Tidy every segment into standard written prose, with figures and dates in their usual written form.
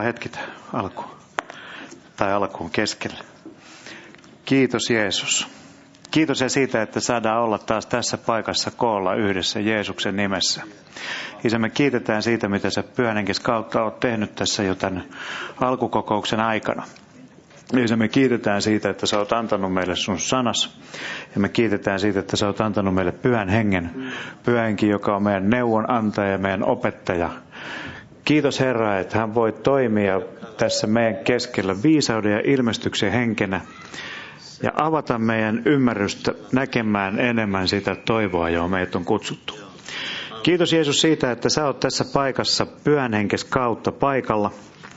hetki alkuun keskelle. Kiitos Jeesus. Kiitos ja siitä, että saadaan olla taas tässä paikassa koolla yhdessä Jeesuksen nimessä. Isä, me kiitetään siitä, mitä sä Pyhän Henkesi kautta olet tehnyt tässä jo tämän alkukokouksen aikana. Isä, me kiitetään siitä, että sä oot antanut meille sun sanas. Ja me kiitetään siitä, että sä oot antanut meille Pyhän Hengen. Pyhä Henki, joka on meidän neuvonantaja ja meidän opettaja. Kiitos Herra, että hän voi toimia tässä meidän keskellä viisauden ja ilmestyksen henkenä. Ja avata meidän ymmärrystä näkemään enemmän sitä toivoa, johon meidät on kutsuttu. Kiitos Jeesus siitä, että sä oot tässä paikassa Pyhän Henkesi kautta paikalla.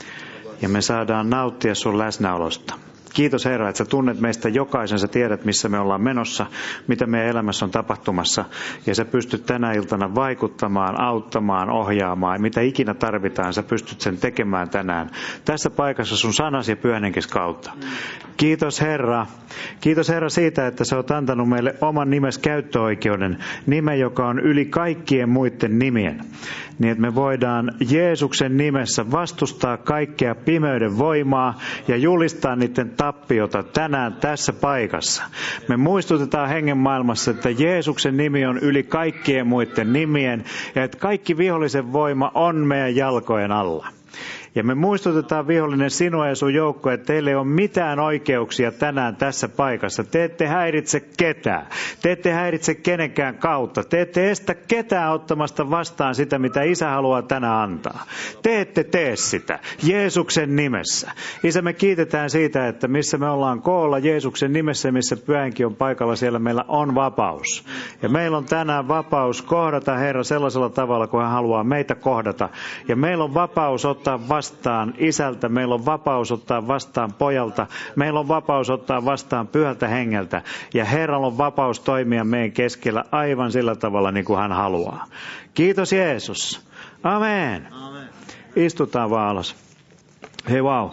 Ja me saadaan nauttia sun läsnäolosta. Kiitos Herra, että sä tunnet meistä jokaisen, sä tiedät missä me ollaan menossa, mitä meidän elämässä on tapahtumassa. Ja sä pystyt tänä iltana vaikuttamaan, auttamaan, ohjaamaan. Mitä ikinä tarvitaan, sä pystyt sen tekemään tänään. Tässä paikassa sun sanasi ja Pyhän Henkesi kautta. Kiitos Herra. Kiitos Herra siitä, että sä oot antanut meille oman nimes käyttöoikeuden. Nimen, joka on yli kaikkien muiden nimien. Niin että me voidaan Jeesuksen nimessä vastustaa kaikkea pimeyden voimaa ja julistaa niiden tappiota tänään tässä paikassa. Me muistutetaan hengen maailmassa, että Jeesuksen nimi on yli kaikkien muiden nimien ja että kaikki vihollisen voima on meidän jalkojen alla. Ja me muistutetaan vihollinen sinua ja sun joukkoa, että teillä ei ole mitään oikeuksia tänään tässä paikassa. Te ette häiritse ketään. Te ette häiritse kenenkään kautta. Te ette estä ketään ottamasta vastaan sitä, mitä Isä haluaa tänään antaa. Te ette tee sitä Jeesuksen nimessä. Isä, me kiitetään siitä, että missä me ollaan koolla Jeesuksen nimessä, missä Pyhä Henki on paikalla, siellä meillä on vapaus. Ja meillä on tänään vapaus kohdata Herra sellaisella tavalla, kun hän haluaa meitä kohdata. Ja meillä on vapaus ottaa vastaan Isältä, meillä on vapaus ottaa vastaan Pojalta, meillä on vapaus ottaa vastaan Pyhältä Hengeltä. Ja Herralla on vapaus toimia meidän keskellä aivan sillä tavalla, niin kuin hän haluaa. Kiitos Jeesus. Amen. Amen. Istutaan vaan alas. Hei vau.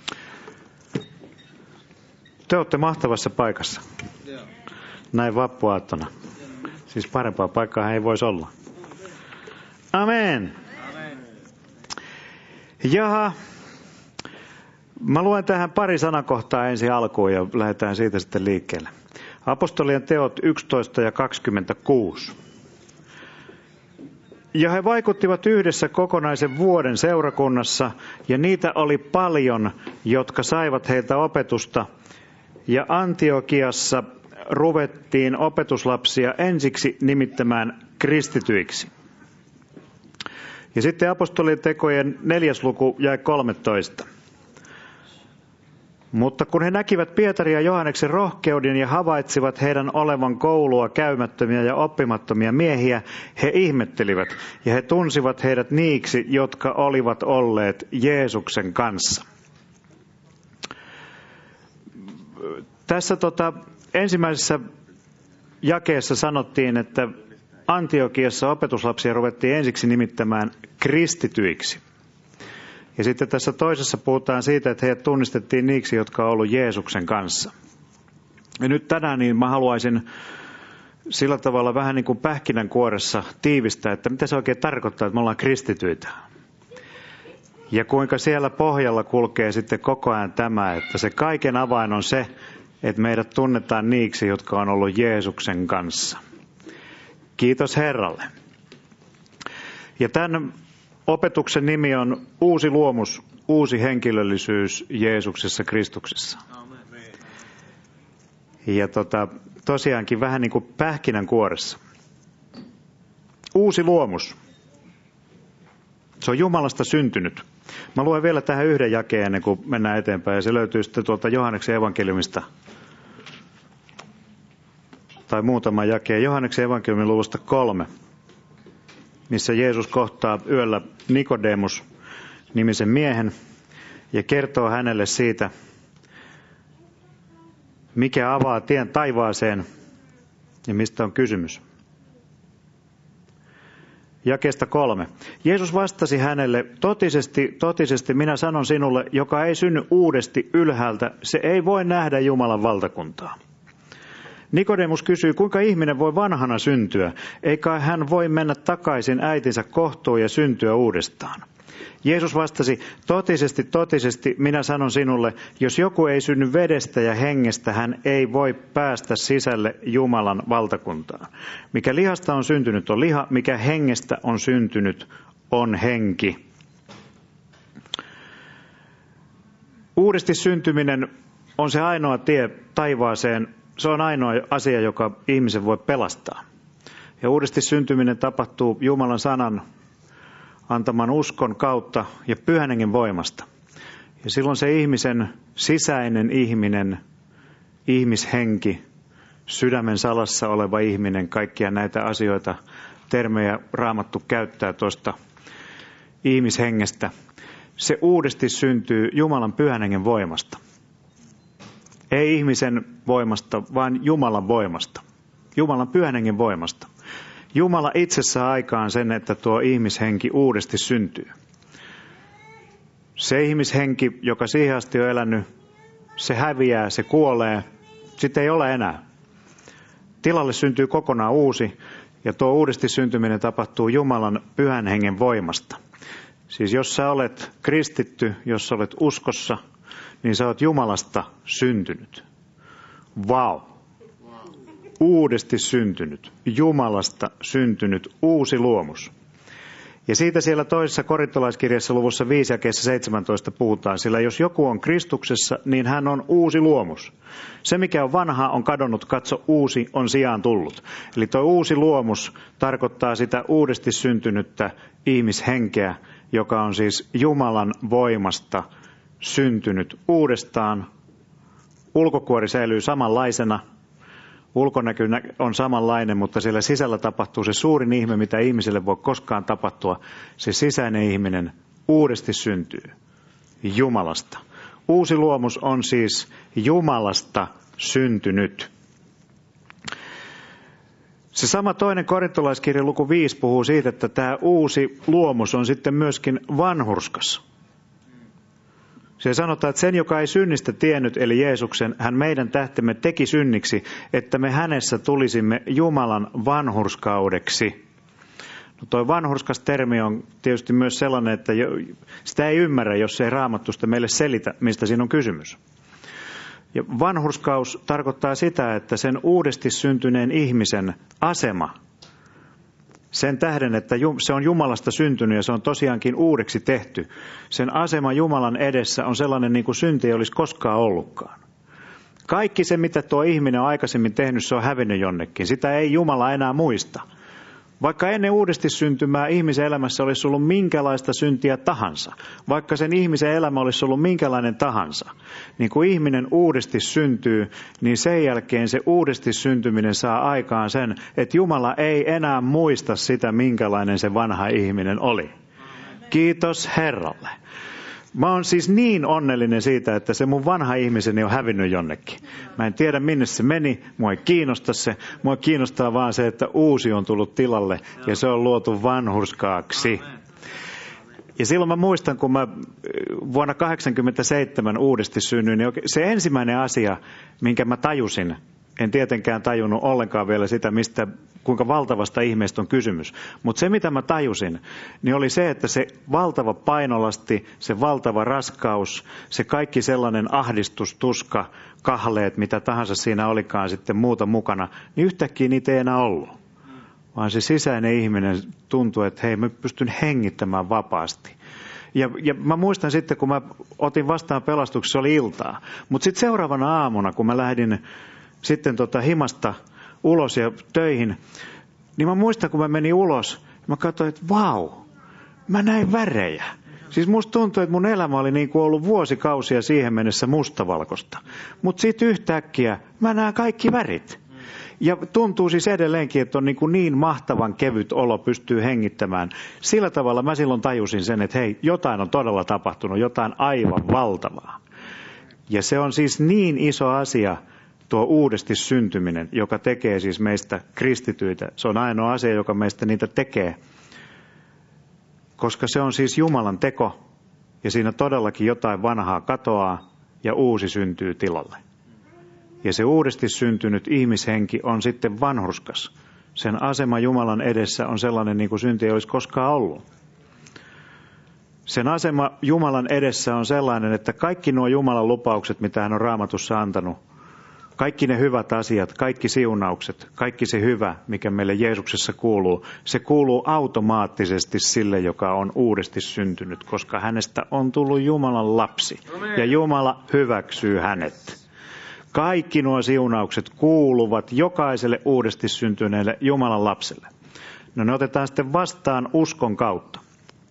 Te olette mahtavassa paikassa. Näin vappuaattona. Siis parempaa paikkaa ei voisi olla. Amen. Jaha, mä luen tähän pari sanakohtaa ensin alkuun ja lähdetään siitä sitten liikkeelle. Apostolien teot 11 ja 26. Ja he vaikuttivat yhdessä kokonaisen vuoden seurakunnassa, ja niitä oli paljon, jotka saivat heiltä opetusta. Ja Antiokiassa ruvettiin opetuslapsia ensiksi nimittämään kristityiksi. Ja sitten apostolien tekojen 4. luku jäi 13. Mutta kun he näkivät Pietarin ja Johanneksen rohkeuden ja havaitsivat heidän olevan koulua käymättömiä ja oppimattomia miehiä, he ihmettelivät ja he tunsivat heidät niiksi, jotka olivat olleet Jeesuksen kanssa. Tässä ensimmäisessä jakeessa sanottiin, että Antiokiassa opetuslapsia ruvettiin ensiksi nimittämään kristityiksi. Ja sitten tässä toisessa puhutaan siitä, että heidät tunnistettiin niiksi, jotka on ollut Jeesuksen kanssa. Ja nyt tänään niin mä haluaisin sillä tavalla vähän niin kuin pähkinänkuoressa tiivistää, että mitä se oikein tarkoittaa, että me ollaan kristityitä. Ja kuinka siellä pohjalla kulkee sitten koko ajan tämä, että se kaiken avain on se, että meidät tunnetaan niiksi, jotka on ollut Jeesuksen kanssa. Kiitos Herralle. Ja tämän opetuksen nimi on uusi luomus, uusi henkilöllisyys Jeesuksessa Kristuksessa. Ja tosiaankin vähän niin kuin pähkinänkuoressa. Uusi luomus. Se on Jumalasta syntynyt. Mä luen vielä tähän yhden jakeen ennen kuin mennään eteenpäin. Ja se löytyy sitten tuolta Johanneksen evankeliumista. Tai muutama jakeen. Johanneksen evankeliumin luvusta 3. Missä Jeesus kohtaa yöllä Nikodemus-nimisen miehen. Ja kertoo hänelle siitä, mikä avaa tien taivaaseen ja mistä on kysymys. Jakeesta 3. Jeesus vastasi hänelle, totisesti minä sanon sinulle, joka ei synny uudesti ylhäältä, se ei voi nähdä Jumalan valtakuntaa. Nikodemus kysyy, kuinka ihminen voi vanhana syntyä, eikä hän voi mennä takaisin äitinsä kohtuun ja syntyä uudestaan. Jeesus vastasi, totisesti, totisesti, minä sanon sinulle, jos joku ei synny vedestä ja hengestä, hän ei voi päästä sisälle Jumalan valtakuntaan. Mikä lihasta on syntynyt on liha, mikä hengestä on syntynyt on henki. Uudesti syntyminen on se ainoa tie taivaaseen. Se on ainoa asia, joka ihmisen voi pelastaa. Ja uudesti syntyminen tapahtuu Jumalan sanan antaman uskon kautta ja Pyhän Hengen voimasta. Ja silloin se ihmisen sisäinen ihminen, ihmishenki, sydämen salassa oleva ihminen, kaikkia näitä asioita, termejä Raamattu käyttää tuosta ihmishengestä. Se uudesti syntyy Jumalan Pyhän Hengen voimasta. Ei ihmisen voimasta, vaan Jumalan voimasta. Jumalan Pyhän Hengen voimasta. Jumala itse saa aikaan sen, että tuo ihmishenki uudesti syntyy. Se ihmishenki, joka siihen asti on elänyt, se häviää, se kuolee, sitten ei ole enää. Tilalle syntyy kokonaan uusi, ja tuo uudesti syntyminen tapahtuu Jumalan Pyhän Hengen voimasta. Siis jos sä olet kristitty, jos sä olet uskossa, niin sä olet Jumalasta syntynyt. Vau! Uudesti syntynyt, Jumalasta syntynyt uusi luomus. Ja siitä siellä toisessa korintolaiskirjassa luvussa 5 jakeessa 17 puhutaan, sillä jos joku on Kristuksessa, niin hän on uusi luomus. Se mikä on vanhaa on kadonnut, katso uusi on sijaan tullut. Eli tuo uusi luomus tarkoittaa sitä uudesti syntynyttä ihmishenkeä, joka on siis Jumalan voimasta syntynyt uudestaan. Ulkokuori säilyy samanlaisena. Ulkonäkö on samanlainen, mutta siellä sisällä tapahtuu se suurin ihme, mitä ihmiselle voi koskaan tapahtua. Se sisäinen ihminen uudesti syntyy Jumalasta. Uusi luomus on siis Jumalasta syntynyt. Se sama toinen korintolaiskirja luku 5 puhuu siitä, että tämä uusi luomus on sitten myöskin vanhurskas. Se sanotaan, että sen, joka ei synnistä tiennyt, eli Jeesuksen, hän meidän tähtemme teki synniksi, että me hänessä tulisimme Jumalan vanhurskaudeksi. No toi vanhurskas termi on tietysti myös sellainen, että sitä ei ymmärrä, jos ei Raamattu sitä meille selitä, mistä siinä on kysymys. Ja vanhurskaus tarkoittaa sitä, että sen uudesti syntyneen ihmisen asema, sen tähden, että se on Jumalasta syntynyt ja se on tosiaankin uudeksi tehty. Sen asema Jumalan edessä on sellainen niin kuin synti ei olisi koskaan ollutkaan. Kaikki se, mitä tuo ihminen on aikaisemmin tehnyt, se on hävinnyt jonnekin. Sitä ei Jumala enää muista. Vaikka ennen uudesti syntymää ihmisen elämässä olisi ollut minkälaista syntiä tahansa, vaikka sen ihmisen elämä olisi ollut minkälainen tahansa, niin kun ihminen uudesti syntyy, niin sen jälkeen se uudesti syntyminen saa aikaan sen, että Jumala ei enää muista sitä, minkälainen se vanha ihminen oli. Kiitos Herralle. Mä oon siis niin onnellinen siitä, että se mun vanha ihmiseni on hävinnyt jonnekin. Mä en tiedä minne se meni, mua ei kiinnosta se. Mua kiinnostaa vaan se, että uusi on tullut tilalle ja se on luotu vanhurskaaksi. Ja silloin mä muistan, kun mä vuonna 1987 uudesti synnyin, niin se ensimmäinen asia, minkä mä tajusin, en tietenkään tajunnut ollenkaan vielä sitä, kuinka valtavasta ihmeestä on kysymys. Mutta se, mitä mä tajusin, niin oli se, että se valtava painolasti, se valtava raskaus, se kaikki sellainen ahdistus, tuska, kahleet, mitä tahansa siinä olikaan sitten muuta mukana, niin yhtäkkiä niitä ei enää ollut. Vaan se sisäinen ihminen tuntui, että hei, mä pystyn hengittämään vapaasti. Ja mä muistan sitten, kun mä otin vastaan pelastuksessa, se oli iltaa. Mutta sitten seuraavana aamuna, kun mä lähdin sitten himasta ulos ja töihin, niin mä muistan, kun mä menin ulos, mä katsoin, että vau, mä näin värejä. Siis musta tuntui, että mun elämä oli niin kuin ollut vuosikausia siihen mennessä mustavalkoista. Mutta sitten yhtäkkiä mä näen kaikki värit. Ja tuntuu siis edelleenkin, että on niin mahtavan kevyt olo, pystyy hengittämään. Sillä tavalla mä silloin tajusin sen, että hei, jotain on todella tapahtunut, jotain aivan valtavaa. Ja se on siis niin iso asia, tuo uudesti syntyminen, joka tekee siis meistä kristityitä. Se on ainoa asia, joka meistä niitä tekee. Koska se on siis Jumalan teko, ja siinä todellakin jotain vanhaa katoaa, ja uusi syntyy tilalle. Ja se uudesti syntynyt ihmishenki on sitten vanhurskas. Sen asema Jumalan edessä on sellainen, niin kuin synti ei olisi koskaan ollut. Sen asema Jumalan edessä on sellainen, että kaikki nuo Jumalan lupaukset, mitä hän on Raamatussa antanut, kaikki ne hyvät asiat, kaikki siunaukset, kaikki se hyvä, mikä meille Jeesuksessa kuuluu, se kuuluu automaattisesti sille, joka on uudesti syntynyt, koska hänestä on tullut Jumalan lapsi ja Jumala hyväksyy hänet. Kaikki nuo siunaukset kuuluvat jokaiselle uudesti syntyneelle Jumalan lapselle. No ne otetaan sitten vastaan uskon kautta.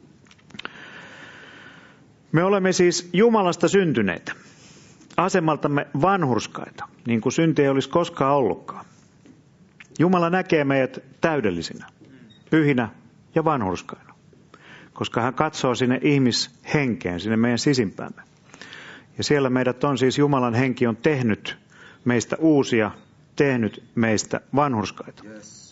Me olemme siis Jumalasta syntyneitä, asemaltamme vanhurskaita, niin kuin synti ei olisi koskaan ollutkaan. Jumala näkee meidät täydellisinä, pyhinä ja vanhurskaina, koska hän katsoo sinne ihmishenkeen, sinne meidän sisimpäämme. Ja siellä meidät on siis, Jumalan henki on tehnyt meistä uusia, tehnyt meistä vanhurskaita.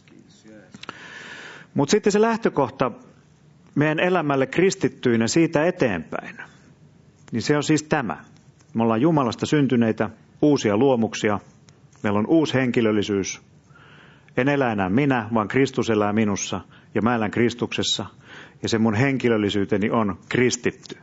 Mutta sitten se lähtökohta meidän elämälle kristittyinä siitä eteenpäin, niin se on siis tämä. Me ollaan Jumalasta syntyneitä, uusia luomuksia, meillä on uusi henkilöllisyys. En elä enää minä, vaan Kristus elää minussa ja mä elän Kristuksessa ja se mun henkilöllisyyteni on kristitty.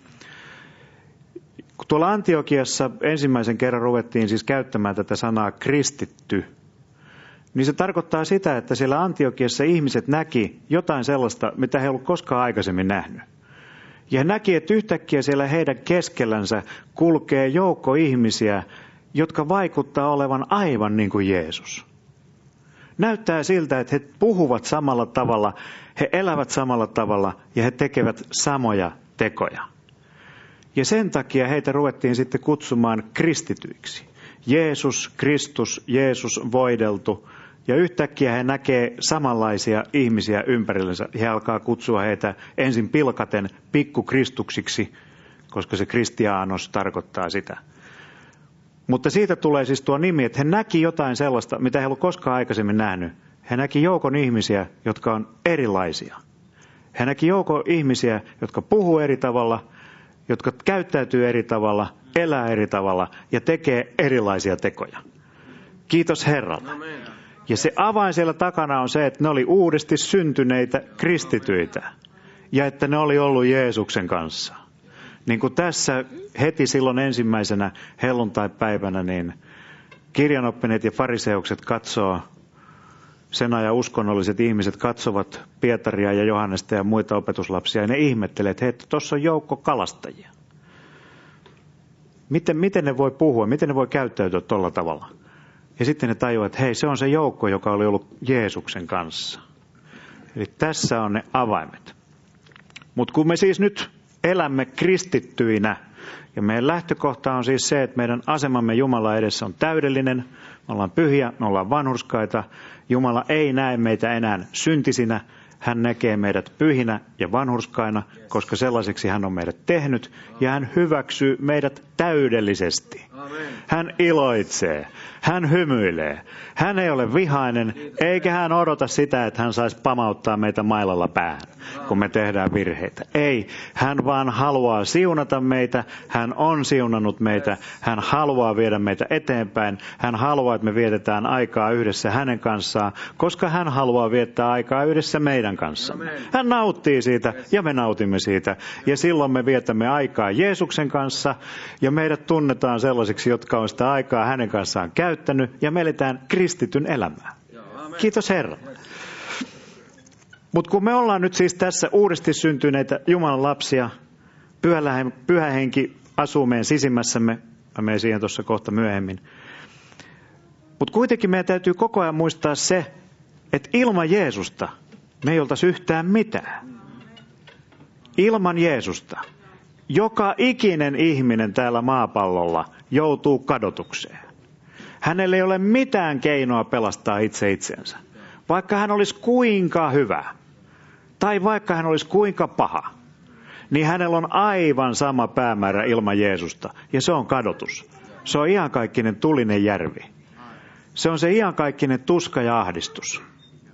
Kun tuolla Antiokiassa ensimmäisen kerran ruvettiin siis käyttämään tätä sanaa kristitty, niin se tarkoittaa sitä, että siellä Antiokiassa ihmiset näki jotain sellaista, mitä he ei ollut koskaan aikaisemmin nähnyt. Ja he näki, että yhtäkkiä siellä heidän keskellänsä kulkee joukko ihmisiä, jotka vaikuttaa olevan aivan niin kuin Jeesus. Näyttää siltä, että he puhuvat samalla tavalla, he elävät samalla tavalla ja he tekevät samoja tekoja. Ja sen takia heitä ruvettiin sitten kutsumaan kristityiksi. Jeesus, Kristus, Jeesus voideltu. Ja yhtäkkiä he näkee samanlaisia ihmisiä ympärillensä. He alkaa kutsua heitä ensin pilkaten pikkukristuksiksi, koska se kristiaanos tarkoittaa sitä. Mutta siitä tulee siis tuo nimi, että he näki jotain sellaista, mitä he ei ollut koskaan aikaisemmin nähnyt. He näki joukon ihmisiä, jotka on erilaisia. He näki joukon ihmisiä, jotka puhuu eri tavalla, jotka käyttäytyy eri tavalla, elää eri tavalla ja tekee erilaisia tekoja. Kiitos Herralle. Ja se avain siellä takana on se, että ne oli uudesti syntyneitä kristityitä ja että ne oli ollut Jeesuksen kanssa. Niin kuin tässä heti silloin ensimmäisenä helluntaipäivänä, niin kirjanoppineet ja fariseukset katsoo, sen ajan uskonnolliset ihmiset katsovat Pietaria ja Johannesta ja muita opetuslapsia ja ne ihmettelee, että hei, tuossa on joukko kalastajia. Miten ne voi puhua, miten ne voi käyttäytyä tuolla tavalla? Ja sitten ne tajuavat, että hei, se on se joukko, joka oli ollut Jeesuksen kanssa. Eli tässä on ne avaimet. Mutta kun me siis nyt elämme kristittyinä, ja meidän lähtökohta on siis se, että meidän asemamme Jumalan edessä on täydellinen, me ollaan pyhiä, me ollaan vanhurskaita, Jumala ei näe meitä enää syntisinä, hän näkee meidät pyhinä ja vanhurskaina, koska sellaiseksi hän on meidät tehnyt, ja hän hyväksyy meidät täydellisesti. Hän iloitsee, hän hymyilee, hän ei ole vihainen, eikä hän odota sitä, että hän saisi pamauttaa meitä mailalla päähän, kun me tehdään virheitä. Ei, hän vaan haluaa siunata meitä, hän on siunannut meitä, hän haluaa viedä meitä eteenpäin, hän haluaa, että me vietetään aikaa yhdessä hänen kanssaan, koska hän haluaa viettää aikaa yhdessä meidän kanssamme. Hän nauttii siitä ja me nautimme siitä, ja silloin me vietämme aikaa Jeesuksen kanssa, ja meidät tunnetaan sellaisiksi, jotka on sitä aikaa hänen kanssaan käyttänyt, ja me eletään kristityn elämää. Kiitos Herra. Mutta kun me ollaan nyt siis tässä uudesti syntyneitä Jumalan lapsia, Pyhä Henki asuu meidän sisimmässämme, mä menen siihen tuossa kohta myöhemmin. Mutta kuitenkin meidän täytyy koko ajan muistaa se, että ilman Jeesusta me ei oltaisi yhtään mitään. Ilman Jeesusta joka ikinen ihminen täällä maapallolla joutuu kadotukseen. Hänellä ei ole mitään keinoa pelastaa itsensä. Vaikka hän olisi kuinka hyvä, tai vaikka hän olisi kuinka paha, niin hänellä on aivan sama päämäärä ilman Jeesusta, ja se on kadotus. Se on iankaikkinen tulinen järvi. Se on se iankaikkinen tuska ja ahdistus.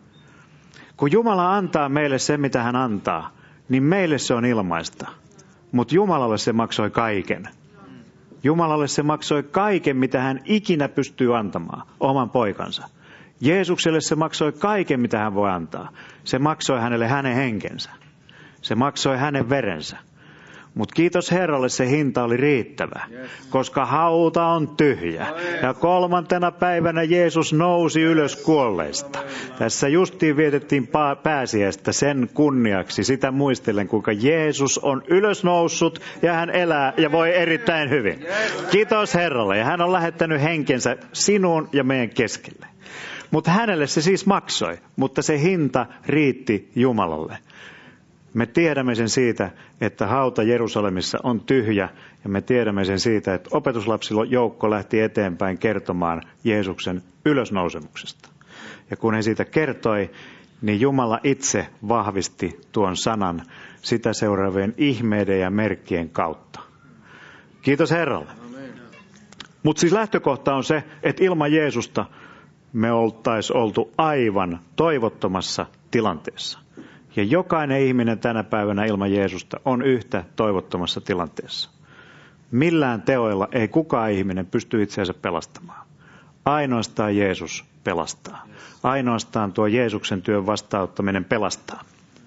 Kun Jumala antaa meille se, mitä hän antaa, niin meille se on ilmaista. Mutta Jumalalle se maksoi kaiken. Jumalalle se maksoi kaiken, mitä hän ikinä pystyy antamaan, oman poikansa. Jeesukselle se maksoi kaiken, mitä hän voi antaa. Se maksoi hänelle hänen henkensä. Se maksoi hänen verensä. Mutta kiitos Herralle, se hinta oli riittävä, koska hauta on tyhjä. Ja 3. päivänä Jeesus nousi ylös kuolleista. Tässä justiin vietettiin pääsiäistä sen kunniaksi. Sitä muistelen, kuinka Jeesus on ylösnoussut ja hän elää ja voi erittäin hyvin. Kiitos Herralle. Ja hän on lähettänyt henkensä sinuun ja meidän keskelle. Mutta hänelle se siis maksoi, mutta se hinta riitti Jumalalle. Me tiedämme sen siitä, että hauta Jerusalemissa on tyhjä, ja me tiedämme sen siitä, että opetuslapsilla joukko lähti eteenpäin kertomaan Jeesuksen ylösnousemuksesta. Ja kun he siitä kertoi, niin Jumala itse vahvisti tuon sanan sitä seuraavien ihmeiden ja merkkien kautta. Kiitos Herralle. Mutta siis lähtökohta on se, että ilman Jeesusta me oltaisiin oltu aivan toivottomassa tilanteessa. Ja jokainen ihminen tänä päivänä ilman Jeesusta on yhtä toivottomassa tilanteessa. Millään teoilla ei kukaan ihminen pysty itseänsä pelastamaan. Ainoastaan Jeesus pelastaa. Ainoastaan tuo Jeesuksen työn vastaanottaminen pelastaa.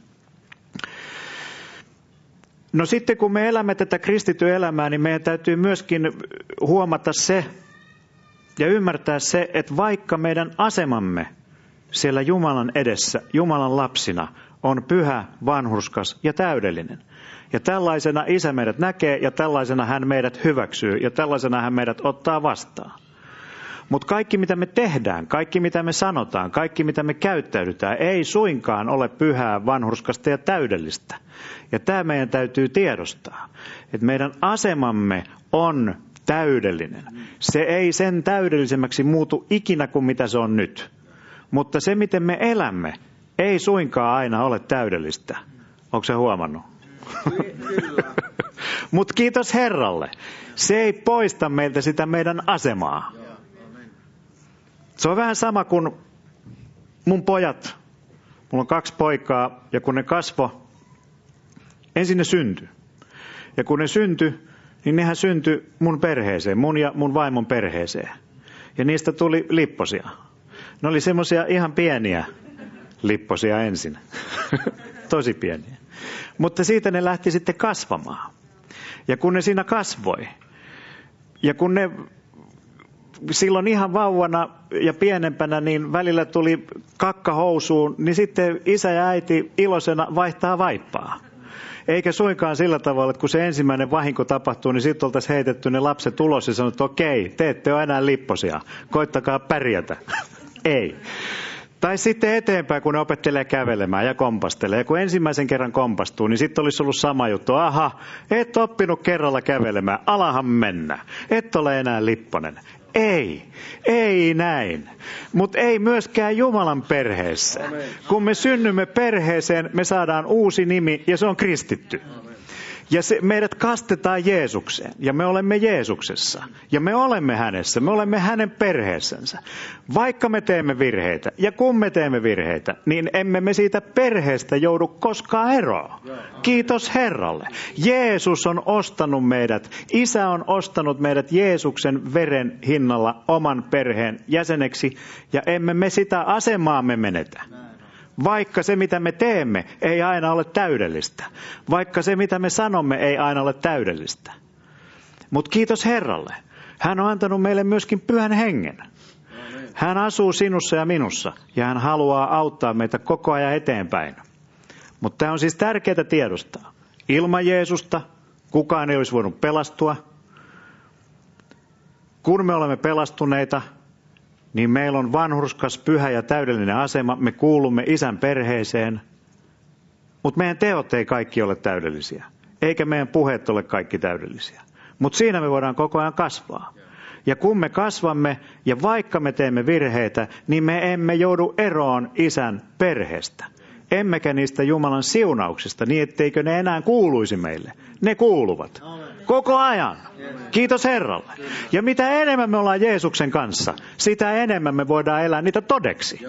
No sitten kun me elämme tätä kristityn elämää, niin meidän täytyy myöskin huomata se ja ymmärtää se, että vaikka meidän asemamme siellä Jumalan edessä, Jumalan lapsina, on pyhä, vanhurskas ja täydellinen. Ja tällaisena Isä meidät näkee ja tällaisena hän meidät hyväksyy ja tällaisena hän meidät ottaa vastaan. Mutta kaikki mitä me tehdään, kaikki mitä me sanotaan, kaikki mitä me käyttäydytään ei suinkaan ole pyhää, vanhurskasta ja täydellistä. Ja tämä meidän täytyy tiedostaa, että meidän asemamme on täydellinen. Se ei sen täydellisemmäksi muutu ikinä kuin mitä se on nyt. Mutta se miten me elämme ei suinkaan aina ole täydellistä. Onko se huomannut? Mutta kiitos Herralle. Se ei poista meiltä sitä meidän asemaa. Se on vähän sama kuin mun pojat. Mulla on 2 poikaa ja kun ne kasvo, ensin ne syntyi. Ja kun ne syntyi, niin nehän syntyi mun perheeseen, mun ja mun vaimon perheeseen. Ja niistä tuli lipposia. Ne oli semmoisia ihan pieniä lipposia ensin. Tosi pieniä. Mutta siitä ne lähti sitten kasvamaan. Ja kun ne siinä kasvoi, ja kun ne silloin ihan vauvana ja pienempänä, niin välillä tuli kakka housuun, niin sitten isä ja äiti iloisena vaihtaa vaippaa. Eikä suinkaan sillä tavalla, että kun se ensimmäinen vahinko tapahtuu, niin sitten oltaisiin heitetty ne lapset ulos ja sanottu, että okei, te ette ole enää lipposia, koittakaa pärjätä. Ei. Tai sitten eteenpäin, kun ne opettelee kävelemään ja kompastelee. Ja kun ensimmäisen kerran kompastuu, niin sitten olisi ollut sama juttu. Aha, et oppinut kerralla kävelemään, alahan mennä. Et ole enää lipponen. Ei näin. Mutta ei myöskään Jumalan perheessä. Amen. Kun me synnymme perheeseen, me saadaan uusi nimi ja se on kristitty. Ja meidät kastetaan Jeesukseen ja me olemme Jeesuksessa ja me olemme hänessä, me olemme hänen perheessänsä. Vaikka me teemme virheitä ja kun me teemme virheitä, niin emme me siitä perheestä joudu koskaan eroon. Kiitos Herralle. Jeesus on ostanut meidät, Isä on ostanut meidät Jeesuksen veren hinnalla oman perheen jäseneksi ja emme me sitä asemaamme menetä. Vaikka se, mitä me teemme, ei aina ole täydellistä. Vaikka se, mitä me sanomme, ei aina ole täydellistä. Mutta kiitos Herralle. Hän on antanut meille myöskin Pyhän Hengen. Hän asuu sinussa ja minussa ja hän haluaa auttaa meitä koko ajan eteenpäin. Mutta tämä on siis tärkeää tiedostaa. Ilman Jeesusta kukaan ei olisi voinut pelastua. Kun me olemme pelastuneita, niin meillä on vanhurskas, pyhä ja täydellinen asema. Me kuulumme Isän perheeseen, mutta meidän teot ei kaikki ole täydellisiä. Eikä meidän puheet ole kaikki täydellisiä. Mutta siinä me voidaan koko ajan kasvaa. Ja kun me kasvamme ja vaikka me teemme virheitä, niin me emme joudu eroon Isän perheestä. Emmekä niistä Jumalan siunauksista niin, etteikö ne enää kuuluisi meille. Ne kuuluvat. Koko ajan. Kiitos Herralle. Ja mitä enemmän me ollaan Jeesuksen kanssa, sitä enemmän me voidaan elää niitä todeksi.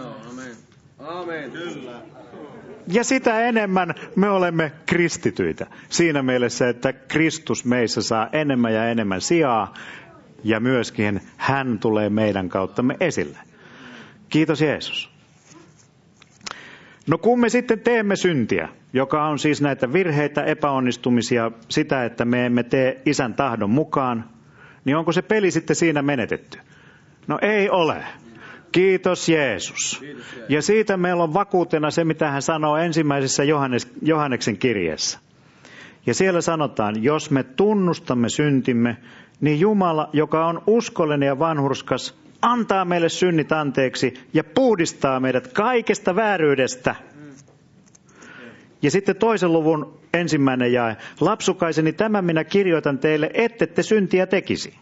Ja sitä enemmän me olemme kristityitä. Siinä mielessä, että Kristus meissä saa enemmän ja enemmän sijaa. Ja myöskin hän tulee meidän kauttamme esille. Kiitos Jeesus. No kun me sitten teemme syntiä, joka on siis näitä virheitä, epäonnistumisia, sitä, että me emme tee Isän tahdon mukaan, niin onko se peli sitten siinä menetetty? No ei ole. Kiitos Jeesus. Ja siitä meillä on vakuutena se, mitä hän sanoo ensimmäisessä Johanneksen kirjeessä. Ja siellä sanotaan, jos me tunnustamme syntimme, niin Jumala, joka on uskollinen ja vanhurskas, antaa meille synnit anteeksi ja puhdistaa meidät kaikesta vääryydestä. Ja sitten 2. luvun 1. jae. Lapsukaiseni, tämän minä kirjoitan teille, ettette syntiä tekisi.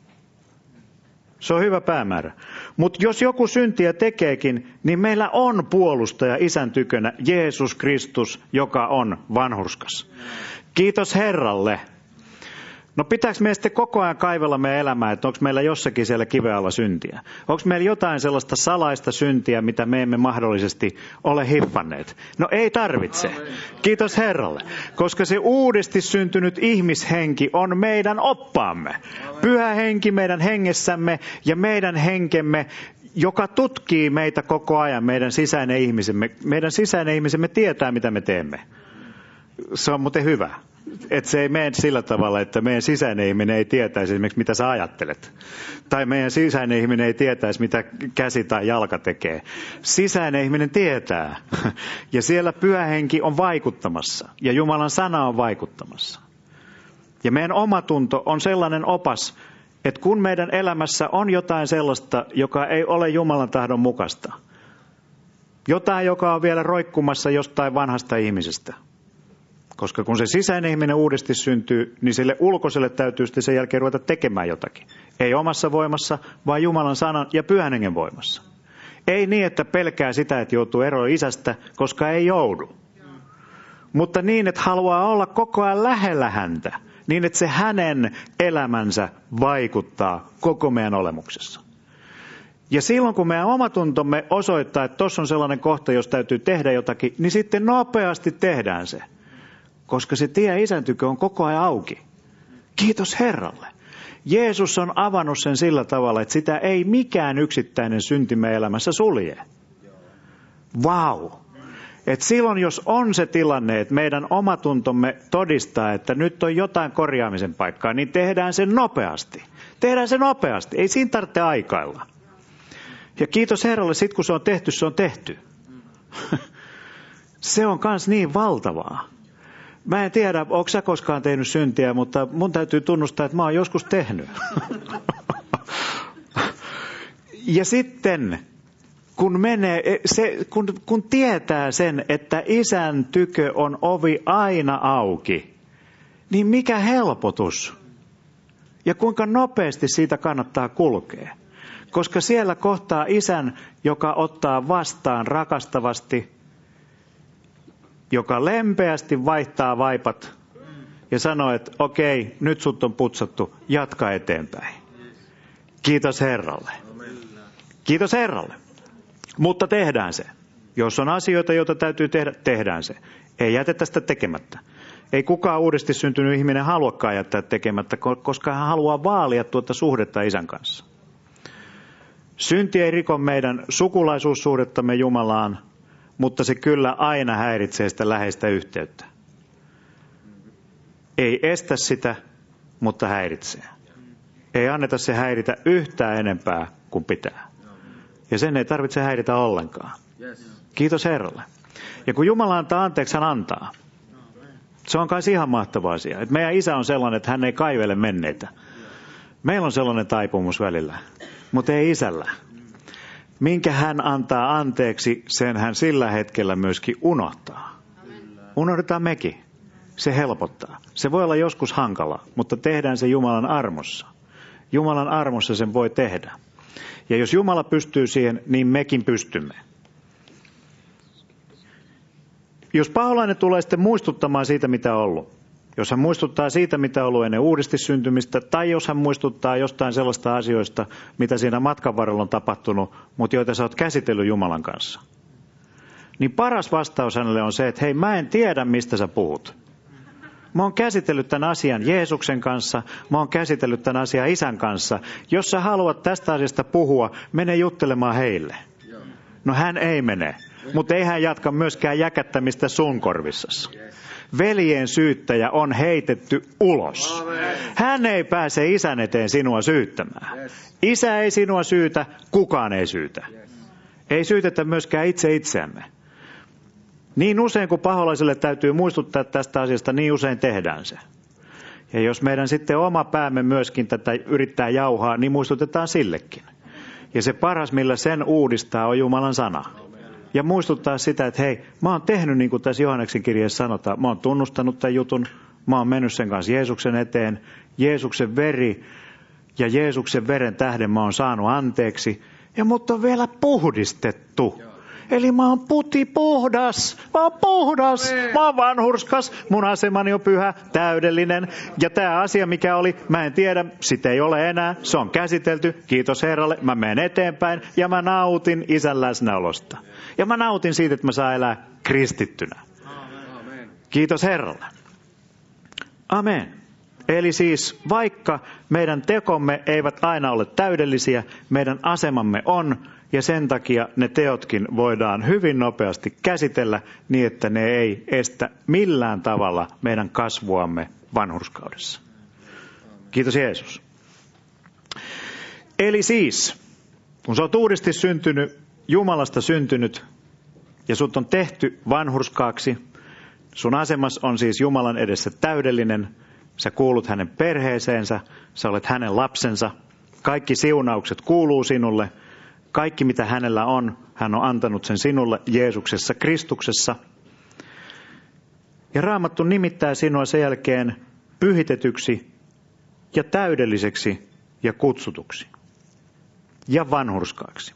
Se on hyvä päämäärä. Mutta jos joku syntiä tekeekin, niin meillä on puolustaja Isän tykönä, Jeesus Kristus, joka on vanhurskas. Kiitos Herralle. No pitääkö meidän sitten koko ajan kaivella meidän elämää, että onko meillä jossakin siellä kiven alla syntiä? Onko meillä jotain sellaista salaista syntiä, mitä me emme mahdollisesti ole hippanneet? No ei tarvitse. Kiitos Herralle. Koska se uudesti syntynyt ihmishenki on meidän oppaamme. Pyhä henki meidän hengessämme ja meidän henkemme, joka tutkii meitä koko ajan, meidän sisäinen ihmisemme. Meidän sisäinen ihmisemme tietää, mitä me teemme. Se on muuten hyvä. Että se ei mene sillä tavalla, että meidän sisäinen ihminen ei tietäisi esimerkiksi, mitä sä ajattelet. Tai meidän sisäinen ihminen ei tietäisi, mitä käsi tai jalka tekee. Sisäinen ihminen tietää. Ja siellä Pyhä Henki on vaikuttamassa. Ja Jumalan sana on vaikuttamassa. Ja meidän omatunto on sellainen opas, että kun meidän elämässä on jotain sellaista, joka ei ole Jumalan tahdon mukaista. Jotain, joka on vielä roikkumassa jostain vanhasta ihmisestä. Koska kun se sisäinen ihminen uudesti syntyy, niin sille ulkoiselle täytyy sitten sen jälkeen ruveta tekemään jotakin. Ei omassa voimassa, vaan Jumalan sanan ja Pyhän Hengen voimassa. Ei niin, että pelkää sitä, että joutuu eroon isästä, koska ei joudu. Mutta niin, että haluaa olla koko ajan lähellä häntä. Niin, että se hänen elämänsä vaikuttaa koko meidän olemuksessa. Ja silloin, kun meidän omatuntomme osoittaa, että tuossa on sellainen kohta, jos täytyy tehdä jotakin, niin sitten nopeasti tehdään se. Koska se tie Isän tykö on koko ajan auki. Kiitos Herralle. Jeesus on avannut sen sillä tavalla, että sitä ei mikään yksittäinen synti meidän elämässä sulje. Vau! Et silloin, jos on se tilanne, että meidän omatuntomme todistaa, että nyt on jotain korjaamisen paikkaa, niin tehdään se nopeasti. Tehdään se nopeasti. Ei siinä tarvitse aikailla. Ja kiitos Herralle, sit kun se on tehty, se on tehty. Se on kans niin valtavaa. Mä en tiedä, onko sä koskaan tehnyt syntiä, mutta mun täytyy tunnustaa, että mä oon joskus tehnyt. Ja sitten, kun tietää sen, että Isän tykö on ovi aina auki, niin mikä helpotus. Ja kuinka nopeasti siitä kannattaa kulkea. Koska siellä kohtaa Isän, joka ottaa vastaan rakastavasti, joka lempeästi vaihtaa vaipat ja sanoo, että okei, nyt sut on putsattu, jatka eteenpäin. Kiitos Herralle. Kiitos Herralle. Mutta tehdään se. Jos on asioita, joita täytyy tehdä, tehdään se. Ei jätetä sitä tekemättä. Ei kukaan uudesti syntynyt ihminen haluakaan jättää tekemättä, koska hän haluaa vaalia tuota suhdetta Isän kanssa. Synti ei riko meidän sukulaisuussuhdettamme Jumalaan, mutta se kyllä aina häiritsee sitä läheistä yhteyttä. Ei estä sitä, mutta häiritsee. Ei anneta se häiritä yhtään enempää kuin pitää. Ja sen ei tarvitse häiritä ollenkaan. Kiitos Herralle. Ja kun Jumala antaa anteeksi, hän antaa. Se on kai ihan mahtava asia. Että meidän Isä on sellainen, että hän ei kaivele menneitä. Meillä on sellainen taipumus välillä, mutta ei Isällä. Minkä hän antaa anteeksi, sen hän sillä hetkellä myöskin unohtaa. Unohdetaan mekin. Se helpottaa. Se voi olla joskus hankala, mutta tehdään se Jumalan armossa. Jumalan armossa sen voi tehdä. Ja jos Jumala pystyy siihen, niin mekin pystymme. Jos paholainen tulee sitten muistuttamaan siitä, mitä on ollut. Jos hän muistuttaa siitä, mitä on ollut ennen uudesti syntymistä, tai jos hän muistuttaa jostain sellaista asioista, mitä siinä matkan varrella on tapahtunut, mutta joita sä oot käsitellyt Jumalan kanssa. Niin paras vastaus hänelle on se, että hei, mä en tiedä, mistä sä puhut. Mä oon käsitellyt tämän asian Jeesuksen kanssa, mä oon käsitellyt tämän asian Isän kanssa. Jos sä haluat tästä asiasta puhua, mene juttelemaan heille. No hän ei mene, mutta ei hän jatka myöskään jäkättämistä sun korvissasi. Veljen syyttäjä on heitetty ulos. Hän ei pääse isän eteen sinua syyttämään. Isä ei sinua syytä, kukaan ei syytä. Ei syytetä myöskään itse itseämme. Niin usein kuin paholaiselle täytyy muistuttaa tästä asiasta, niin usein tehdään se. Ja jos meidän sitten oma päämme myöskin tätä yrittää jauhaa, niin muistutetaan sillekin. Ja se paras, millä sen uudistaa, on Jumalan sana. Ja muistuttaa sitä, että hei, mä oon tehnyt niin kuin tässä Johanneksen kirjeessä sanotaan. Mä oon tunnustanut tämän jutun, mä oon mennyt sen kanssa Jeesuksen eteen. Jeesuksen veri ja Jeesuksen veren tähden mä oon saanut anteeksi. Ja mut on vielä puhdistettu. Eli mä oon puhdas, mä oon vanhurskas, mun asemani on pyhä, täydellinen. Ja tämä asia, mikä oli, mä en tiedä, sitä ei ole enää, se on käsitelty, kiitos Herralle, mä menen eteenpäin ja mä nautin Isän läsnäolosta. Ja mä nautin siitä, että mä saan elää kristittynä. Kiitos Herralle. Amen. Eli siis vaikka meidän tekomme eivät aina ole täydellisiä, meidän asemamme on, ja sen takia ne teotkin voidaan hyvin nopeasti käsitellä niin, että ne ei estä millään tavalla meidän kasvuamme vanhurskaudessa. Kiitos Jeesus. Eli siis, kun sä oot uudesti syntynyt, Jumalasta syntynyt, ja sut on tehty vanhurskaaksi, sun asemas on siis Jumalan edessä täydellinen, sä kuulut hänen perheeseensä, sä olet hänen lapsensa, kaikki siunaukset kuuluu sinulle, kaikki mitä hänellä on, hän on antanut sen sinulle Jeesuksessa, Kristuksessa. Ja Raamattu nimittää sinua sen jälkeen pyhitetyksi ja täydelliseksi ja kutsutuksi ja vanhurskaaksi.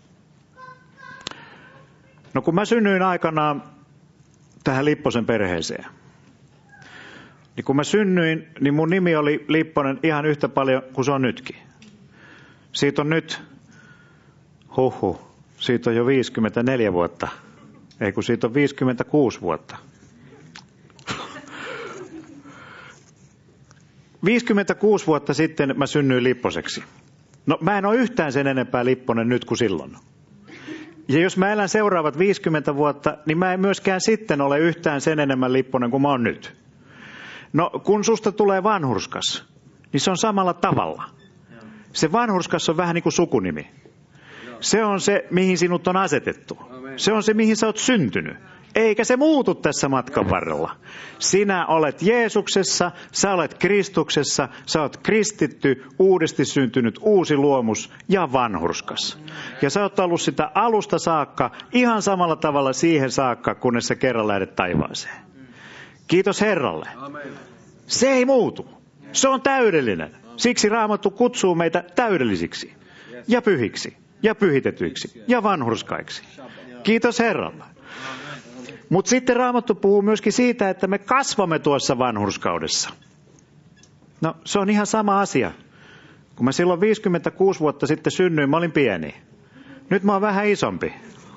No kun mä synnyin aikanaan tähän Lipposen perheeseen, niin kun mä synnyin, niin mun nimi oli Lipponen ihan yhtä paljon kuin se on nytkin. Siitä on nyt, siitä on jo 54 vuotta. Ei kun siitä on 56 vuotta. 56 vuotta sitten mä synnyin Lipposeksi. No mä en ole yhtään sen enempää Lipponen nyt kuin silloin. Ja jos mä elän seuraavat 50 vuotta, niin mä en myöskään sitten ole yhtään sen enemmän Lipponen kuin mä oon nyt. No kun susta tulee vanhurskas, niin se on samalla tavalla. Se vanhurskas on vähän niin kuin sukunimi. Se on se, mihin sinut on asetettu. Se on se, mihin sä oot syntynyt. Eikä se muutu tässä matkan varrella. Sinä olet Jeesuksessa, sä olet Kristuksessa, sä oot kristitty, uudesti syntynyt uusi luomus ja vanhurskas. Ja sä oot ollut sitä alusta saakka ihan samalla tavalla siihen saakka, kunnes sä kerran lähdet taivaaseen. Kiitos Herralle. Se ei muutu. Se on täydellinen. Siksi Raamattu kutsuu meitä täydellisiksi ja pyhiksi ja pyhitetyiksi ja vanhurskaiksi. Kiitos Herralle. Mutta sitten Raamattu puhuu myöskin siitä, että me kasvamme tuossa vanhurskaudessa. No se on ihan sama asia. Kun mä silloin 56 vuotta sitten synnyin, mä olin pieni. Nyt mä oon vähän isompi.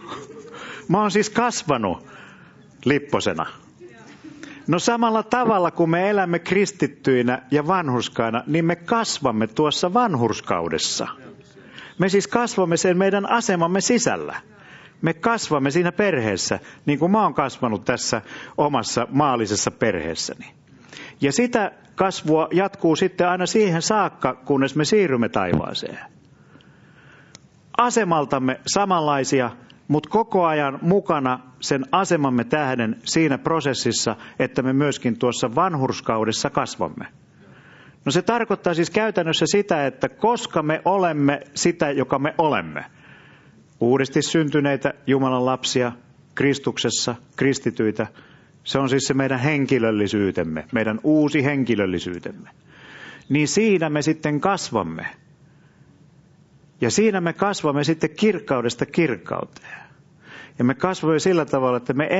Mä oon siis kasvanut Lipposena. No samalla tavalla kun me elämme kristittyinä ja vanhurskaina, niin me kasvamme tuossa vanhurskaudessa. Me siis kasvamme sen meidän asemamme sisällä. Me kasvamme siinä perheessä, niin kuin mä oon kasvanut tässä omassa maallisessa perheessäni. Ja sitä kasvua jatkuu sitten aina siihen saakka, kunnes me siirrymme taivaaseen. Asemaltamme samanlaisia, mutta koko ajan mukana sen asemamme tähden siinä prosessissa, että me myöskin tuossa vanhurskaudessa kasvamme. No se tarkoittaa siis käytännössä sitä, että koska me olemme sitä, joka me olemme, uudesti syntyneitä Jumalan lapsia Kristuksessa, kristityitä, se on siis se meidän henkilöllisyytemme, meidän uusi henkilöllisyytemme. Niin siinä me sitten kasvamme. Ja siinä me kasvamme sitten kirkkaudesta kirkkauteen. Ja me kasvamme sillä tavalla, että me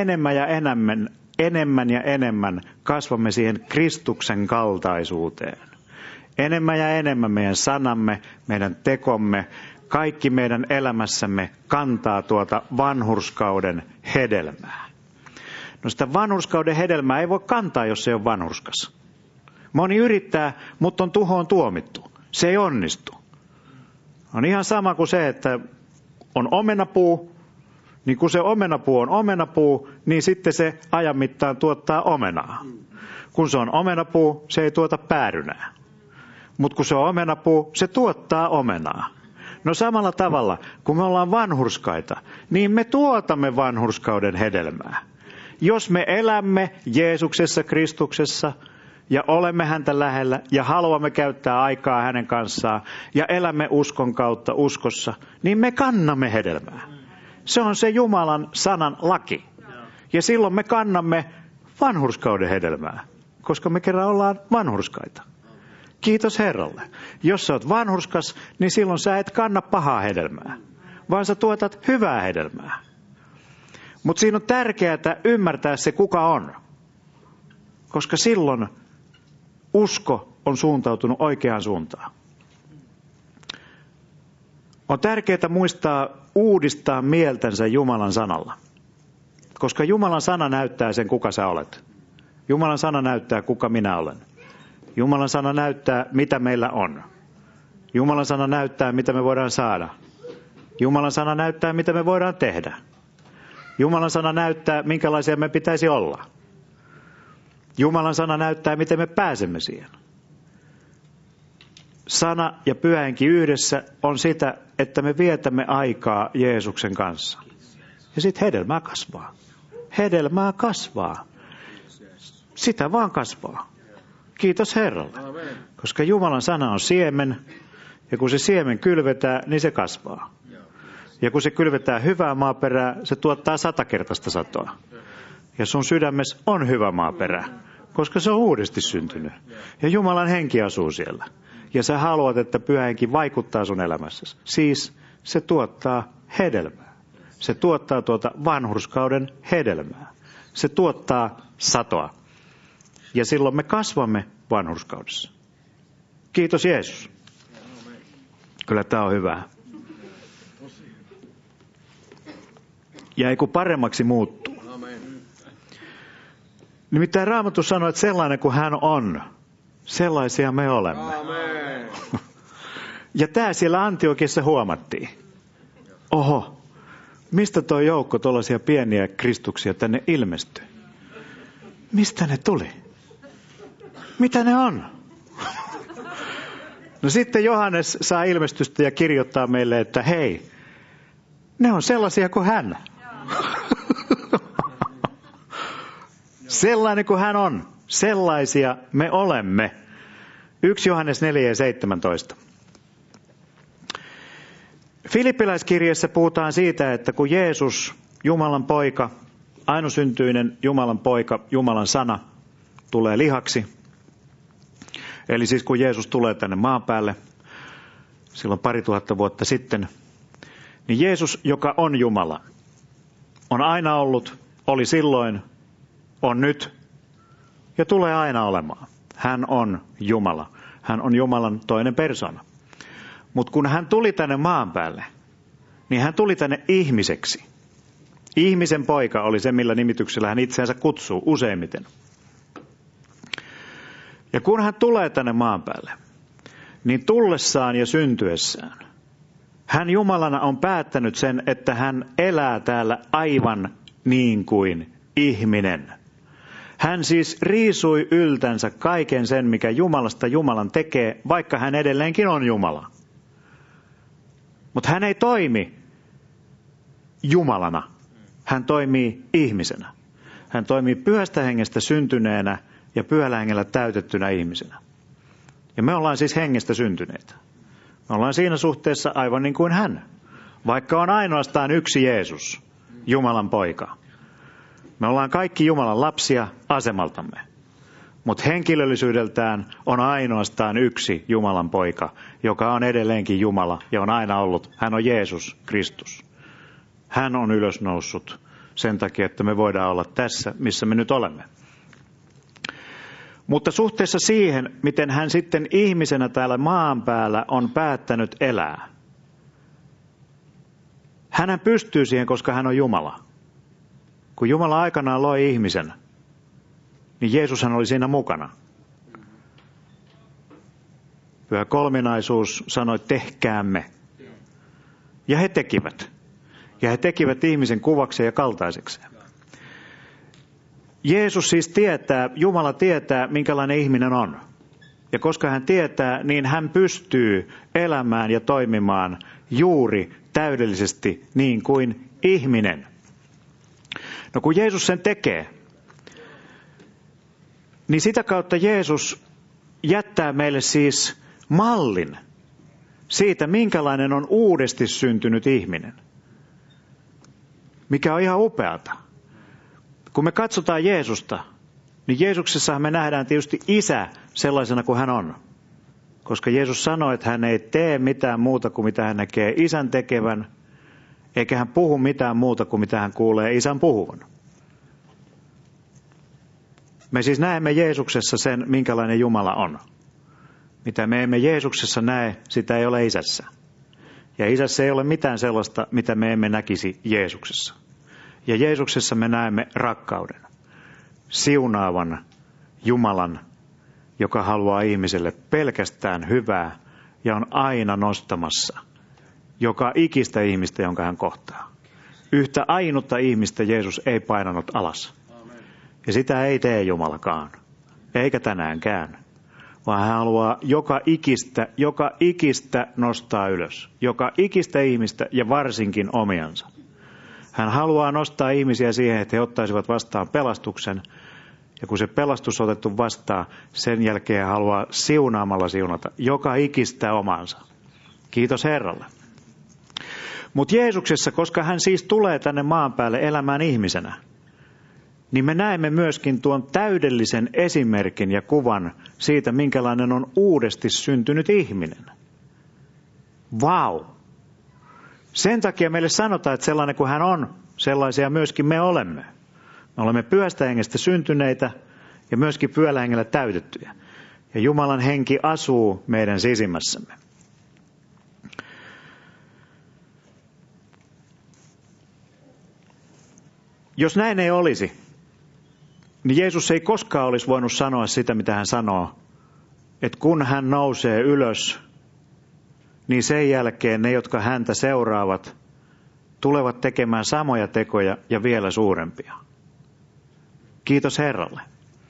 enemmän ja enemmän kasvamme siihen Kristuksen kaltaisuuteen. Enemmän ja enemmän meidän sanamme, meidän tekomme, kaikki meidän elämässämme kantaa tuota vanhurskauden hedelmää. No sitä vanhurskauden hedelmää ei voi kantaa, jos se on vanhurskas. Moni yrittää, mutta on tuhoon tuomittu. Se ei onnistu. On ihan sama kuin se, että on omenapuu niin kun se omenapuu on omenapuu, niin sitten se ajan mittaan tuottaa omenaa. Kun se on omenapuu, se ei tuota päärynää. Mutta kun se on omenapuu, se tuottaa omenaa. No samalla tavalla, kun me ollaan vanhurskaita, niin me tuotamme vanhurskauden hedelmää. Jos me elämme Jeesuksessa, Kristuksessa ja olemme häntä lähellä ja haluamme käyttää aikaa hänen kanssaan ja elämme uskon kautta uskossa, niin me kannamme hedelmää. Se on se Jumalan sanan laki. Ja silloin me kannamme vanhurskauden hedelmää, koska me kerran ollaan vanhurskaita. Kiitos Herralle. Jos sä oot vanhurskas, niin silloin sä et kanna pahaa hedelmää, vaan sä tuotat hyvää hedelmää. Mutta siinä on tärkeää ymmärtää se, kuka on. Koska silloin usko on suuntautunut oikeaan suuntaan. On tärkeää muistaa uudistaa mieltänsä Jumalan sanalla. Koska Jumalan sana näyttää sen, kuka sä olet. Jumalan sana näyttää, kuka minä olen. Jumalan sana näyttää, mitä meillä on. Jumalan sana näyttää, mitä me voidaan saada. Jumalan sana näyttää, mitä me voidaan tehdä. Jumalan sana näyttää, minkälaisia me pitäisi olla. Jumalan sana näyttää, miten me pääsemme siihen. Sana ja Pyhä Henki yhdessä on sitä, että me vietämme aikaa Jeesuksen kanssa. Ja sitten hedelmää kasvaa. Hedelmää kasvaa. Sitä vaan kasvaa. Kiitos Herralle. Koska Jumalan sana on siemen, ja kun se siemen kylvetään, niin se kasvaa. Ja kun se kylvetään hyvää maaperää, se tuottaa 100-kertaista satoa. Ja sun sydämessä on hyvä maaperä, koska se on uudesti syntynyt. Ja Jumalan henki asuu siellä. Ja sä haluat, että Pyhä Henki vaikuttaa sun elämässäsi. Siis se tuottaa hedelmää. Se tuottaa tuota vanhurskauden hedelmää. Se tuottaa satoa. Ja silloin me kasvamme vanhurskaudessa. Kiitos Jeesus. Kyllä tämä on hyvä. Ja ei kun paremmaksi muuttuu. Nimittäin Raamattu sanoo, että sellainen kuin hän on, sellaisia me olemme. Amen. Ja tämä siellä Antiokiassa huomattiin. Oho, mistä tuo joukko tuollaisia pieniä kristuksia tänne ilmestyi? Mistä ne tuli? Mitä ne on? No sitten Johannes saa ilmestystä ja kirjoittaa meille, että hei, ne on sellaisia kuin hän. Sellainen kuin hän on, sellaisia me olemme. 1 Johannes 4:17. Filippiläiskirjeessä puhutaan siitä, että kun Jeesus, Jumalan poika, ainosyntyinen Jumalan poika, Jumalan sana, tulee lihaksi, eli siis kun Jeesus tulee tänne maan päälle, silloin 2000 vuotta sitten, niin Jeesus, joka on Jumala, on aina ollut, oli silloin, on nyt ja tulee aina olemaan. Hän on Jumala. Hän on Jumalan toinen persona. Mutta kun hän tuli tänne maan päälle, niin hän tuli tänne ihmiseksi. Ihmisen poika oli se, millä nimityksellä hän itseänsä kutsuu useimmiten. Ja kun hän tulee tänne maan päälle, niin tullessaan ja syntyessään, hän Jumalana on päättänyt sen, että hän elää täällä aivan niin kuin ihminen. Hän siis riisui yltänsä kaiken sen, mikä Jumalasta Jumalan tekee, vaikka hän edelleenkin on Jumala. Mutta hän ei toimi Jumalana. Hän toimii ihmisenä. Hän toimii Pyhästä Hengestä syntyneenä ja Pyhällä Hengellä täytettynä ihmisenä. Ja me ollaan siis hengestä syntyneitä. Me ollaan siinä suhteessa aivan niin kuin hän. Vaikka on ainoastaan yksi Jeesus, Jumalan poika. Me ollaan kaikki Jumalan lapsia asemaltamme. Mutta henkilöllisyydeltään on ainoastaan yksi Jumalan poika, joka on edelleenkin Jumala ja on aina ollut. Hän on Jeesus Kristus. Hän on ylösnoussut sen takia, että me voidaan olla tässä, missä me nyt olemme. Mutta suhteessa siihen, miten hän sitten ihmisenä täällä maan päällä on päättänyt elää. Hän pystyy siihen, koska hän on Jumala. Kun Jumala aikanaan loi ihmisen, niin Jeesushan oli siinä mukana. Pyhä kolminaisuus sanoi, tehkäämme. Ja he tekivät. Ja he tekivät ihmisen kuvakseen ja kaltaisekseen. Jeesus siis tietää, Jumala tietää, minkälainen ihminen on. Ja koska hän tietää, niin hän pystyy elämään ja toimimaan juuri täydellisesti niin kuin ihminen. No kun Jeesus sen tekee, niin sitä kautta Jeesus jättää meille siis mallin siitä, minkälainen on uudesti syntynyt ihminen. Mikä on ihan upeata. Kun me katsotaan Jeesusta, niin Jeesuksessa me nähdään tietysti Isä sellaisena kuin hän on. Koska Jeesus sanoi, että hän ei tee mitään muuta kuin mitä hän näkee Isän tekevän, eikä hän puhu mitään muuta kuin mitä hän kuulee Isän puhuvan. Me siis näemme Jeesuksessa sen, minkälainen Jumala on. Mitä me emme Jeesuksessa näe, sitä ei ole Isässä. Ja Isässä ei ole mitään sellaista, mitä me emme näkisi Jeesuksessa. Ja Jeesuksessa me näemme rakkauden, siunaavan Jumalan, joka haluaa ihmiselle pelkästään hyvää ja on aina nostamassa joka ikistä ihmistä, jonka hän kohtaa. Yhtä ainutta ihmistä Jeesus ei painanut alas. Ja sitä ei tee Jumalakaan, eikä tänäänkään, vaan hän haluaa joka ikistä nostaa ylös. Joka ikistä ihmistä ja varsinkin omiansa. Hän haluaa nostaa ihmisiä siihen, että he ottaisivat vastaan pelastuksen. Ja kun se pelastus on otettu vastaan, sen jälkeen hän haluaa siunaamalla siunata joka ikistä omansa. Kiitos Herralle. Mutta Jeesuksessa, koska hän siis tulee tänne maan päälle elämään ihmisenä, niin me näemme myöskin tuon täydellisen esimerkin ja kuvan siitä, minkälainen on uudesti syntynyt ihminen. Vau! Sen takia meille sanotaan, että sellainen kuin hän on, sellaisia myöskin me olemme. Me olemme pyhästä hengestä syntyneitä ja myöskin pyhällä hengellä täytettyjä. Ja Jumalan henki asuu meidän sisimmässämme. Jos näin ei olisi, niin Jeesus ei koskaan olisi voinut sanoa sitä, mitä hän sanoo, että kun hän nousee ylös, niin sen jälkeen ne, jotka häntä seuraavat, tulevat tekemään samoja tekoja ja vielä suurempia. Kiitos Herralle.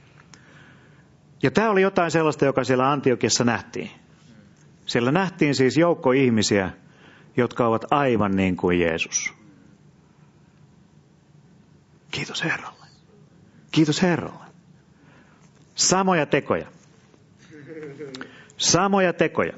Ja tämä oli jotain sellaista, joka siellä Antiokiassa nähtiin. Siellä nähtiin siis joukko ihmisiä, jotka ovat aivan niin kuin Jeesus. Kiitos Herralle. Kiitos Herralle. Samoja tekoja. Samoja tekoja.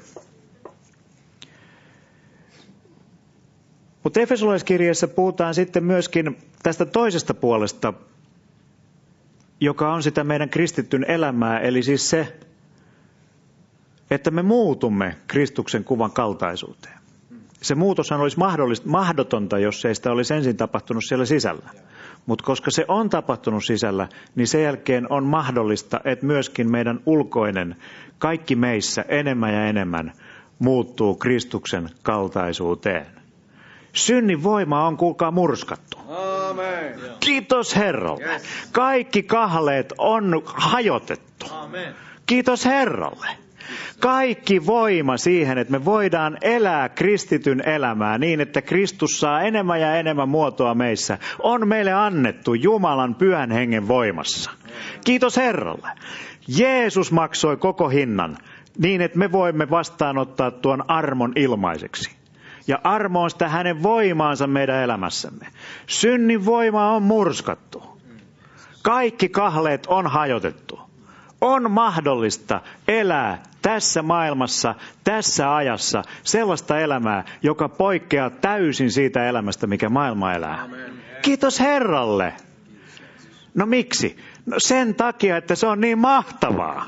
Mutta Efesolaiskirjeessä puhutaan sitten myöskin tästä toisesta puolesta, joka on sitä meidän kristityn elämää, eli siis se, että me muutumme Kristuksen kuvan kaltaisuuteen. Se muutoshan olisi mahdotonta, jos ei sitä olisi ensin tapahtunut siellä sisällä. Mutta koska se on tapahtunut sisällä, niin sen jälkeen on mahdollista, että myöskin meidän ulkoinen, kaikki meissä enemmän ja enemmän muuttuu Kristuksen kaltaisuuteen. Synnin voima on, kuulkaa, murskattu. Amen. Kiitos Herralle. Kaikki kahleet on hajotettu. Amen. Kiitos Herralle. Kaikki voima siihen, että me voidaan elää kristityn elämää niin, että Kristus saa enemmän ja enemmän muotoa meissä, on meille annettu Jumalan pyhän hengen voimassa. Kiitos Herralle. Jeesus maksoi koko hinnan niin, että me voimme vastaanottaa tuon armon ilmaiseksi. Ja armo on sitä hänen voimaansa meidän elämässämme. Synnin voima on murskattu. Kaikki kahleet on hajotettu. On mahdollista elää tässä maailmassa, tässä ajassa sellaista elämää, joka poikkeaa täysin siitä elämästä, mikä maailma elää. Amen. Kiitos Herralle. No miksi? No sen takia, että se on niin mahtavaa.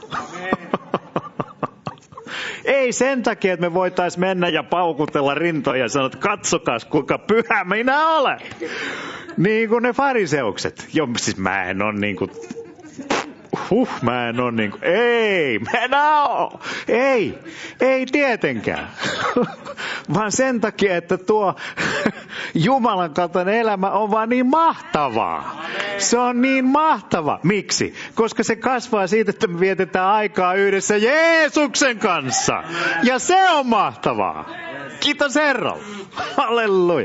Ei sen takia, että me voitaisiin mennä ja paukutella rintoja ja sanoa, että katsokas kuinka pyhä minä olen. Niin kuin ne fariseukset. Joo, siis mä en ole niin kuin... mä en ole niin kuin... Ei, mä en ole. Ei tietenkään. Vaan sen takia, että tuo Jumalan kaltainen elämä on vaan niin mahtavaa. Se on niin mahtava. Miksi? Koska se kasvaa siitä, että me vietetään aikaa yhdessä Jeesuksen kanssa. Ja se on mahtavaa. Kiitos Herralle. Halleluja.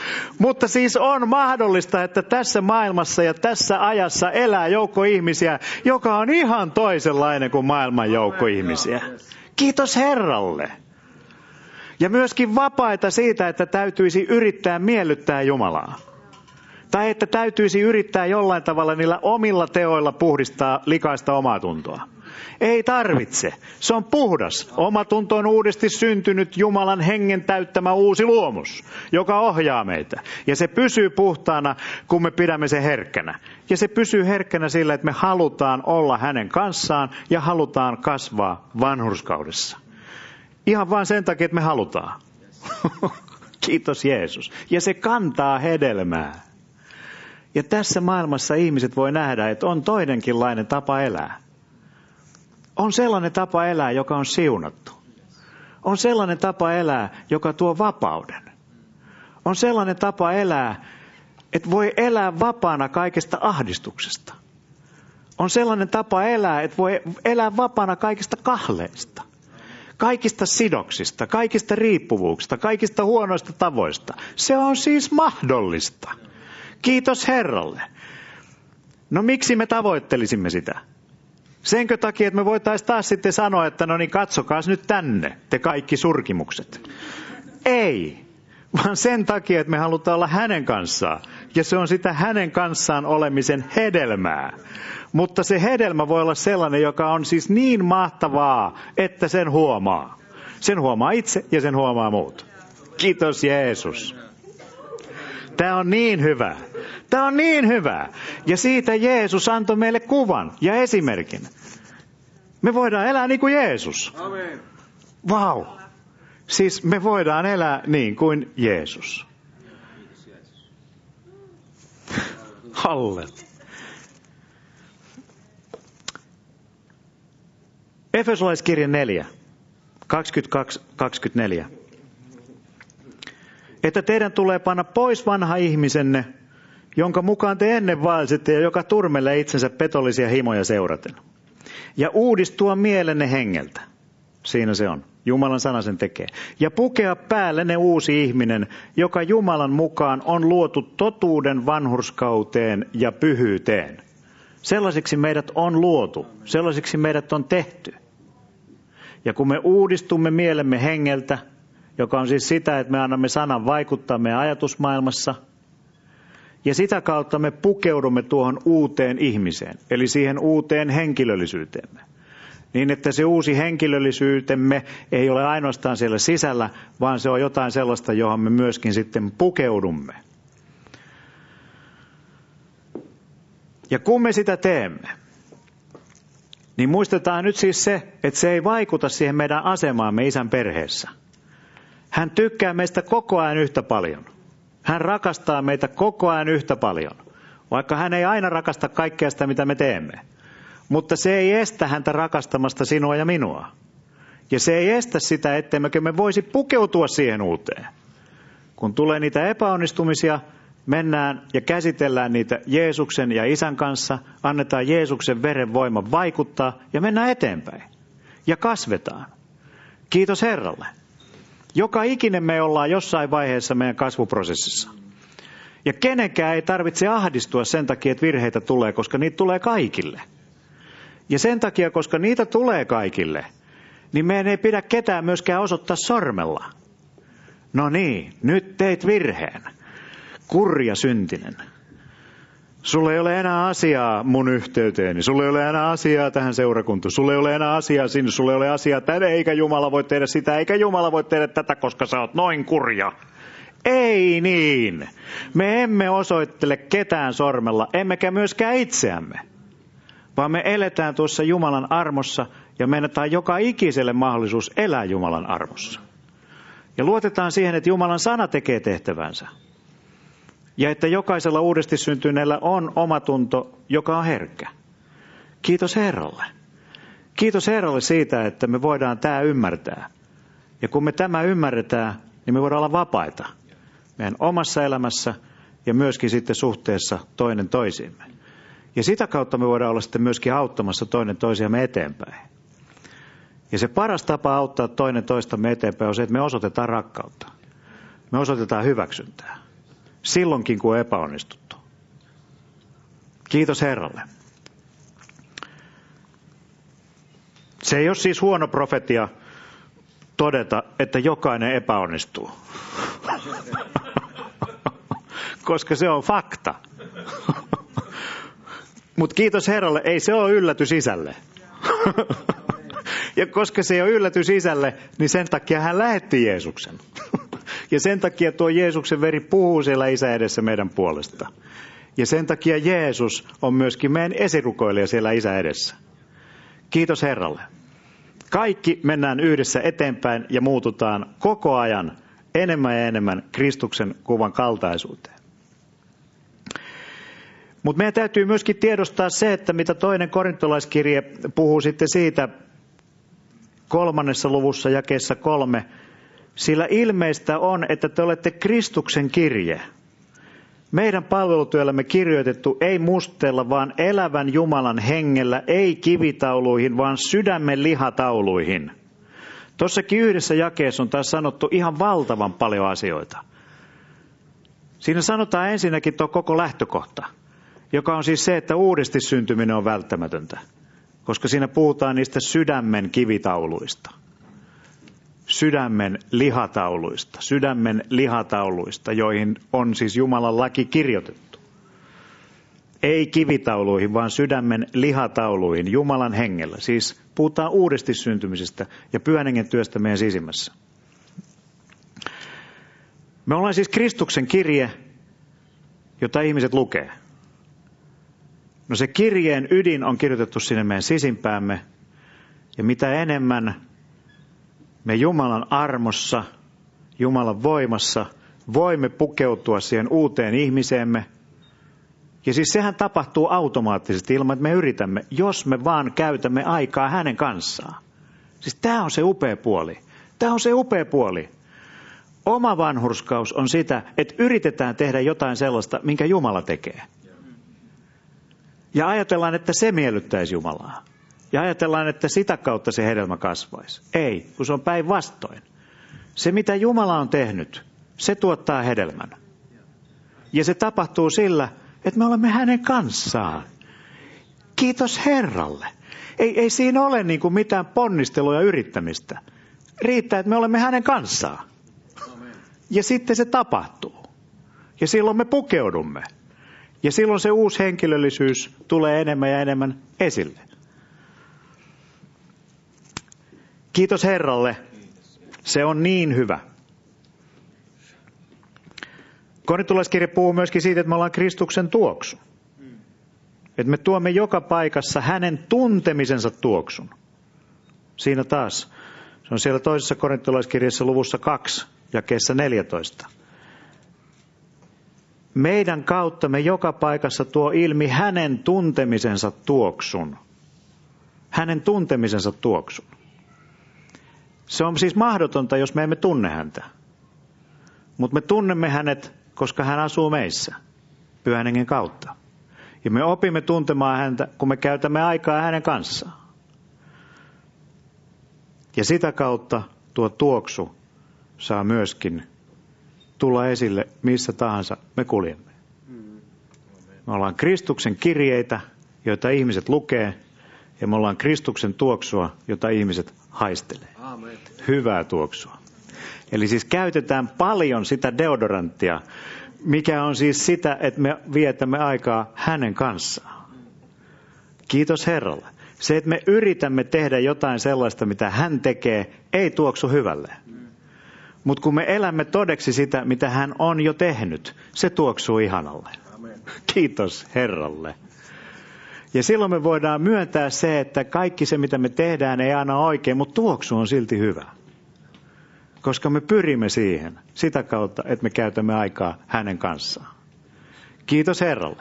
Mutta siis on mahdollista, että tässä maailmassa ja tässä ajassa elää joukko ihmisiä, joka on ihan toisenlainen kuin maailman joukko ihmisiä. Kiitos Herralle. Ja myöskin vapaita siitä, että täytyisi yrittää miellyttää Jumalaa. Tai että täytyisi yrittää jollain tavalla niillä omilla teoilla puhdistaa likaista omatuntoa. Ei tarvitse. Se on puhdas. Omatunto on uudesti syntynyt Jumalan hengen täyttämä uusi luomus, joka ohjaa meitä. Ja se pysyy puhtaana, kun me pidämme sen herkkänä. Ja se pysyy herkkänä sillä, että me halutaan olla hänen kanssaan ja halutaan kasvaa vanhurskaudessa. Ihan vain sen takia, että me halutaan. Kiitos Jeesus. Ja se kantaa hedelmää. Ja tässä maailmassa ihmiset voi nähdä, että on toinenkinlainen tapa elää. On sellainen tapa elää, joka on siunattu. On sellainen tapa elää, joka tuo vapauden. On sellainen tapa elää, että voi elää vapaana kaikesta ahdistuksesta. On sellainen tapa elää, että voi elää vapaana kaikista kahleista. Kaikista sidoksista, kaikista riippuvuuksista, kaikista huonoista tavoista. Se on siis mahdollista. Kiitos Herralle. No miksi me tavoittelisimme sitä? Senkö takia, että me voitaisiin taas sitten sanoa, että no niin katsokaas nyt tänne, te kaikki surkimukset. Ei, vaan sen takia, että me halutaan olla hänen kanssaan. Ja se on sitä hänen kanssaan olemisen hedelmää. Mutta se hedelmä voi olla sellainen, joka on siis niin mahtavaa, että sen huomaa. Sen huomaa itse ja sen huomaa muut. Kiitos Jeesus. Tämä on niin hyvä. Tämä on niin hyvä. Ja siitä Jeesus antoi meille kuvan ja esimerkin. Me voidaan elää niin kuin Jeesus. Amen. Vau. Siis me voidaan elää niin kuin Jeesus. Halleluja. Efesolaiskirja 4, 22-24. Että teidän tulee panna pois vanha ihmisenne, jonka mukaan te ennen vaelsitte ja joka turmelee itsensä petollisia himoja seuraten. Ja uudistua mielenne hengeltä. Siinä se on. Jumalan sana sen tekee. Ja pukea päällenne uusi ihminen, joka Jumalan mukaan on luotu totuuden vanhurskauteen ja pyhyyteen. Sellaisiksi meidät on luotu. Sellaisiksi meidät on tehty. Ja kun me uudistumme mielemme hengeltä, joka on siis sitä, että me annamme sanan vaikuttaa meidän ajatusmaailmassa, ja sitä kautta me pukeudumme tuohon uuteen ihmiseen, eli siihen uuteen henkilöllisyyteemme. Niin, että se uusi henkilöllisyytemme ei ole ainoastaan siellä sisällä, vaan se on jotain sellaista, johon me myöskin sitten pukeudumme. Ja kun me sitä teemme, niin muistetaan nyt siis se, että se ei vaikuta siihen meidän asemaamme isän perheessä. Hän tykkää meistä koko ajan yhtä paljon. Hän rakastaa meitä koko ajan yhtä paljon, vaikka hän ei aina rakasta kaikkea sitä, mitä me teemme. Mutta se ei estä häntä rakastamasta sinua ja minua. Ja se ei estä sitä, ettemmekö me voisi pukeutua siihen uuteen. Kun tulee niitä epäonnistumisia, mennään ja käsitellään niitä Jeesuksen ja Isän kanssa, annetaan Jeesuksen veren voima vaikuttaa ja mennään eteenpäin. Ja kasvetaan. Kiitos Herralle. Joka ikinen me ollaan jossain vaiheessa meidän kasvuprosessissa. Ja kenenkään ei tarvitse ahdistua sen takia, että virheitä tulee, koska niitä tulee kaikille. Ja sen takia, koska niitä tulee kaikille, niin meidän ei pidä ketään myöskään osoittaa sormella. No niin, nyt teit virheen. Kurja syntinen. Sulla ei ole enää asiaa mun yhteyteeni. Sulla ei ole enää asiaa tähän seurakuntaan. Sulla ei ole enää asiaa sinne. Sulla ei ole asiaa tänne. Eikä Jumala voi tehdä sitä. Eikä Jumala voi tehdä tätä, koska sä oot noin kurja. Ei niin. Me emme osoittele ketään sormella. Emmekä myöskään itseämme. Vaan me eletään tuossa Jumalan armossa. Ja me annetaan joka ikiselle mahdollisuus elää Jumalan armossa. Ja luotetaan siihen, että Jumalan sana tekee tehtävänsä. Ja että jokaisella uudesti syntyneellä on omatunto, joka on herkkä. Kiitos Herralle. Kiitos Herralle siitä, että me voidaan tämä ymmärtää. Ja kun me tämä ymmärretään, niin me voidaan olla vapaita. Meidän omassa elämässä ja myöskin sitten suhteessa toinen toisiimme. Ja sitä kautta me voidaan olla sitten myöskin auttamassa toinen toisiamme eteenpäin. Ja se paras tapa auttaa toinen toistamme eteenpäin on se, että me osoitetaan rakkautta. Me osoitetaan hyväksyntää. silloinkin kun on epäonnistuttu. Kiitos Herralle. Se ei ole siis huono profetia todeta, että jokainen epäonnistuu. Koska se on fakta. Mutta kiitos Herralle, ei se ole yllätys isälle. Ja koska se ei ole yllätys isälle, niin sen takia hän lähetti Jeesuksen. Ja sen takia tuo Jeesuksen veri puhuu siellä isä edessä meidän puolesta. Ja sen takia Jeesus on myöskin meidän esirukoilija siellä isä edessä. Kiitos Herralle. Kaikki mennään yhdessä eteenpäin ja muututaan koko ajan enemmän ja enemmän Kristuksen kuvan kaltaisuuteen. Mutta meidän täytyy myöskin tiedostaa se, että mitä toinen korintolaiskirje puhuu sitten siitä 3. luvussa jakeessa 3. Sillä ilmeistä on, että te olette Kristuksen kirje. Meidän palvelutyöllämme kirjoitettu ei musteella, vaan elävän Jumalan hengellä, ei kivitauluihin, vaan sydämen lihatauluihin. Tuossakin yhdessä jakeessa on taas sanottu ihan valtavan paljon asioita. Siinä sanotaan ensinnäkin tuo koko lähtökohta, joka on siis se, että uudesti syntyminen on välttämätöntä, koska siinä puhutaan niistä sydämen kivitauluista. Sydämen lihatauluista, joihin on siis Jumalan laki kirjoitettu. Ei kivitauluihin, vaan sydämen lihatauluihin, Jumalan hengellä. Siis puhutaan uudesti syntymisestä ja Pyhän Hengen työstä meidän sisimmässä. Me ollaan siis Kristuksen kirje, jota ihmiset lukee. No se kirjeen ydin on kirjoitettu sinne meidän sisimpäämme, ja mitä enemmän me Jumalan armossa, Jumalan voimassa voimme pukeutua siihen uuteen ihmiseemme. Ja siis sehän tapahtuu automaattisesti ilman, että me yritämme, jos me vaan käytämme aikaa hänen kanssaan. Siis tämä on se upea puoli. Oma vanhurskaus on sitä, että yritetään tehdä jotain sellaista, minkä Jumala tekee. Ja ajatellaan, että se miellyttäisi Jumalaa. Ja ajatellaan, että sitä kautta se hedelmä kasvaisi. Ei, kun se on päinvastoin. Se, mitä Jumala on tehnyt, se tuottaa hedelmän. Ja se tapahtuu sillä, että me olemme hänen kanssaan. Kiitos Herralle. Ei siinä ole niin kuin mitään ponnistelua ja yrittämistä. Riittää, että me olemme hänen kanssaan. Ja sitten se tapahtuu. Ja silloin me pukeudumme. Ja silloin se uusi henkilöllisyys tulee enemmän ja enemmän esille. Kiitos Herralle. Se on niin hyvä. Korintolaiskirja puhuu myöskin siitä, että me ollaan Kristuksen tuoksu. Että me tuomme joka paikassa hänen tuntemisensa tuoksun. Siinä taas. Se on siellä toisessa korintolaiskirjassa luvussa 2, jakeessa 14. Meidän kauttamme joka paikassa tuo ilmi hänen tuntemisensa tuoksun. Hänen tuntemisensa tuoksun. Se on siis mahdotonta, jos me emme tunne häntä. Mutta me tunnemme hänet, koska hän asuu meissä, Pyhän Hengen kautta. Ja me opimme tuntemaan häntä, kun me käytämme aikaa hänen kanssaan. Ja sitä kautta tuo tuoksu saa myöskin tulla esille missä tahansa me kuljemme. Me ollaan Kristuksen kirjeitä, joita ihmiset lukee, ja me ollaan Kristuksen tuoksua, jota ihmiset haistelee. Amen. Hyvää tuoksua. Eli siis käytetään paljon sitä deodoranttia, mikä on siis sitä, että me vietämme aikaa hänen kanssaan. Kiitos Herralle. Se, että me yritämme tehdä jotain sellaista, mitä hän tekee, ei tuoksu hyvälle. Mutta kun me elämme todeksi sitä, mitä hän on jo tehnyt, se tuoksuu ihanalle. Amen. Kiitos Herralle. Ja silloin me voidaan myöntää se, että kaikki se, mitä me tehdään, ei aina oikein, mutta tuoksu on silti hyvä. Koska me pyrimme siihen, sitä kautta, että me käytämme aikaa hänen kanssaan. Kiitos Herralle.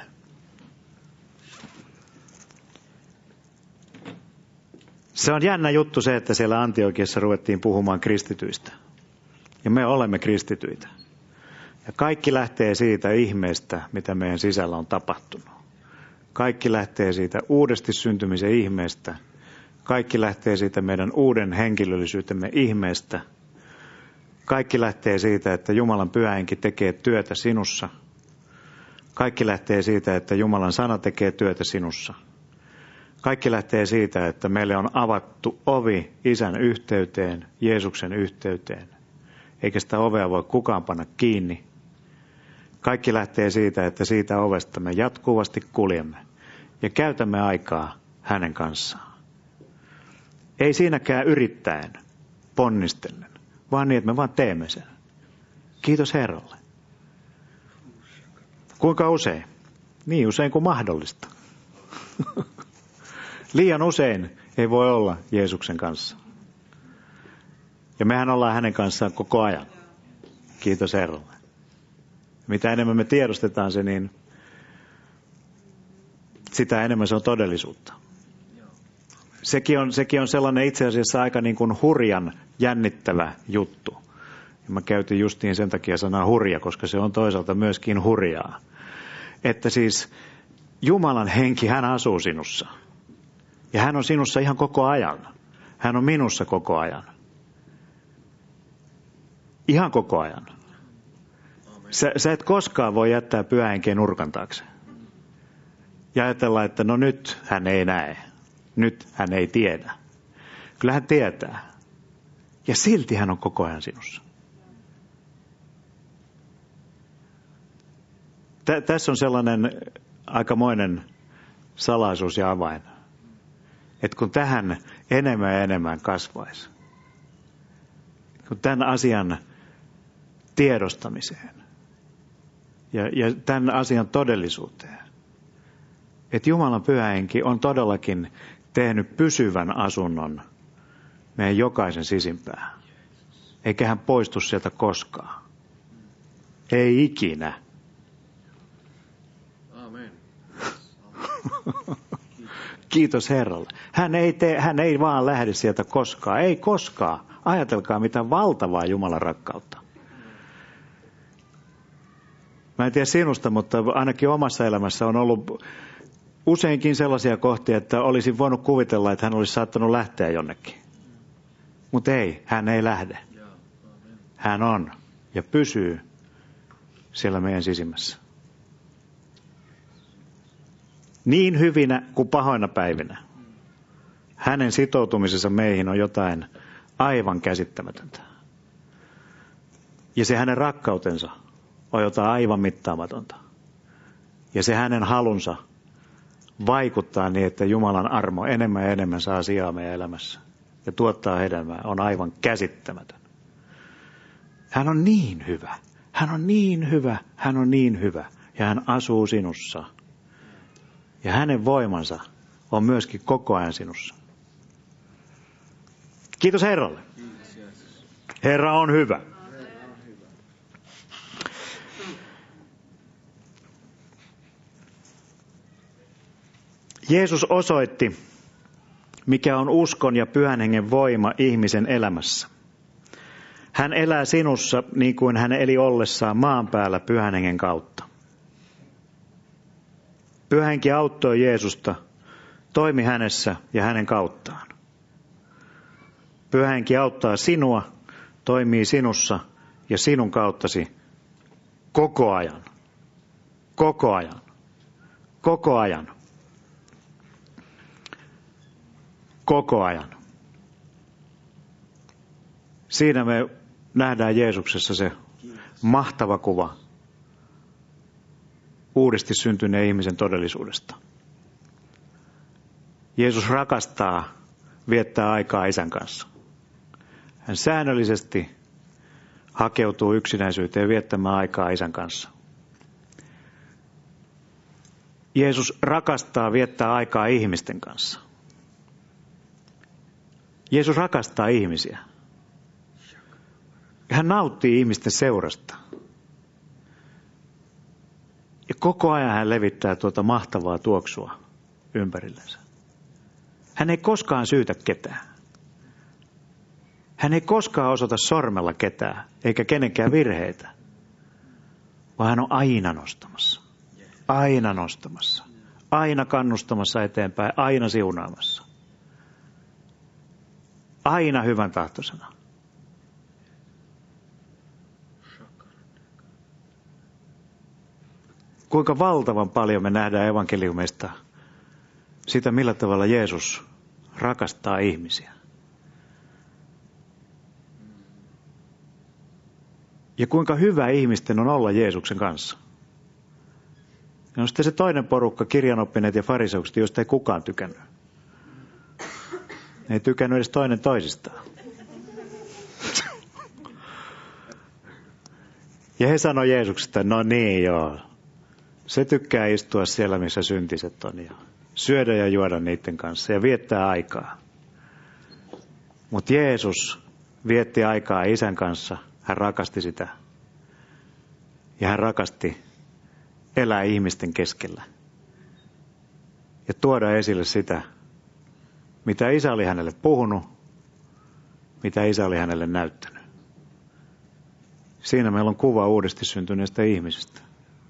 Se on jännä juttu se, että siellä Antiokiassa ruvettiin puhumaan kristityistä. Ja me olemme kristityitä. Ja kaikki lähtee siitä ihmeestä, mitä meidän sisällä on tapahtunut. Kaikki lähtee siitä uudesti syntymisen ihmeestä. Kaikki lähtee siitä meidän uuden henkilöllisyytemme ihmeestä. Kaikki lähtee siitä, että Jumalan Pyhä Henki tekee työtä sinussa Kaikki lähtee siitä, että Jumalan sana tekee työtä sinussa. Kaikki lähtee siitä, että meille on avattu ovi Isän yhteyteen, Jeesuksen yhteyteen. Eikä sitä ovea voi kukaan panna kiinni. Kaikki lähtee siitä, että siitä ovesta me jatkuvasti kuljemme ja käytämme aikaa hänen kanssaan. Ei siinäkään yrittäen, ponnistellen, vaan niin, että me vaan teemme sen. Kiitos Herralle. Kuinka usein? Niin usein kuin mahdollista. Liian usein ei voi olla Jeesuksen kanssa. Ja mehän ollaan hänen kanssaan koko ajan. Kiitos Herralle. Mitä enemmän me tiedostetaan se, niin sitä enemmän se on todellisuutta. Sekin on sellainen itse asiassa aika niin kuin hurjan jännittävä juttu. Ja mä käytin justiin sen takia sanaa hurja, koska se on toisaalta myöskin hurjaa. Että siis Jumalan henki, hän asuu sinussa. Ja hän on sinussa ihan koko ajan. Hän on minussa koko ajan. Ihan koko ajan. Sä et koskaan voi jättää Pyhä Henkeä nurkan taakse. Ja ajatella, että no nyt hän ei näe. Nyt hän ei tiedä. Kyllä hän tietää. Ja silti hän on koko ajan sinussa. Tässä on sellainen aikamoinen salaisuus ja avain. Että kun tähän enemmän ja enemmän kasvaisi. Kun tämän asian tiedostamiseen. Ja tämän asian todellisuuteen. Että Jumalan Pyhä Henki on todellakin tehnyt pysyvän asunnon meidän jokaisen sisimpään. Eikä hän poistu sieltä koskaan. Ei ikinä. Amen. Kiitos Herralle. Hän ei vaan lähde sieltä koskaan. Ei koskaan. Ajatelkaa mitä valtavaa Jumalan rakkautta. Mä en tiedä sinusta, mutta ainakin omassa elämässä on ollut useinkin sellaisia kohtia, että olisin voinut kuvitella, että hän olisi saattanut lähteä jonnekin. Mutta ei, hän ei lähde. Hän on ja pysyy siellä meidän sisimmässä. Niin hyvinä kuin pahoina päivinä. Hänen sitoutumisensa meihin on jotain aivan käsittämätöntä. Ja se hänen rakkautensa on jotain aivan mittaamatonta. Ja se hänen halunsa vaikuttaa niin, että Jumalan armo enemmän ja enemmän saa sijaa meidän elämässä. Ja tuottaa hedelmää on aivan käsittämätön. Hän on niin hyvä. Hän on niin hyvä. Hän on niin hyvä. Ja hän asuu sinussa. Ja hänen voimansa on myöskin koko ajan sinussa. Kiitos Herralle. Herra on hyvä. Jeesus osoitti, mikä on uskon ja Pyhän Hengen voima ihmisen elämässä. Hän elää sinussa niin kuin hän eli ollessaan maan päällä Pyhän Hengen kautta. Pyhä Henki auttoi Jeesusta, toimi hänessä ja hänen kauttaan. Pyhä Henki auttaa sinua, toimii sinussa ja sinun kauttasi koko ajan. Koko ajan. Koko ajan. Koko ajan. Siinä me nähdään Jeesuksessa se mahtava kuva uudesti syntyneen ihmisen todellisuudesta. Jeesus rakastaa viettää aikaa Isän kanssa. Hän säännöllisesti hakeutuu yksinäisyyteen viettämään aikaa Isän kanssa. Jeesus rakastaa viettää aikaa ihmisten kanssa. Jeesus rakastaa ihmisiä. Hän nauttii ihmisten seurasta. Ja koko ajan hän levittää tuota mahtavaa tuoksua ympärillensä. Hän ei koskaan syytä ketään. Hän ei koskaan osoita sormella ketään, eikä kenenkään virheitä. Vaan hän on aina nostamassa. Aina nostamassa. Aina kannustamassa eteenpäin, aina siunaamassa. Aina hyvän tahtoisena. Kuinka valtavan paljon me nähdään evankeliumista sitä, millä tavalla Jeesus rakastaa ihmisiä. Ja kuinka hyvä ihmisten on olla Jeesuksen kanssa. Ja on sitten se toinen porukka, kirjanoppineet ja fariseukset, joista ei kukaan tykännyt. Ne ei tykännyt edes toinen toisistaan. Ja he sanoi Jeesuksesta, no niin joo, se tykkää istua siellä, missä syntiset on ja syödä ja juoda niiden kanssa ja viettää aikaa. Mutta Jeesus vietti aikaa Isän kanssa, hän rakasti sitä. Ja hän rakasti elää ihmisten keskellä. Ja tuoda esille sitä, mitä Isä oli hänelle puhunut, mitä Isä oli hänelle näyttänyt. Siinä meillä on kuva uudesti syntyneestä ihmisestä.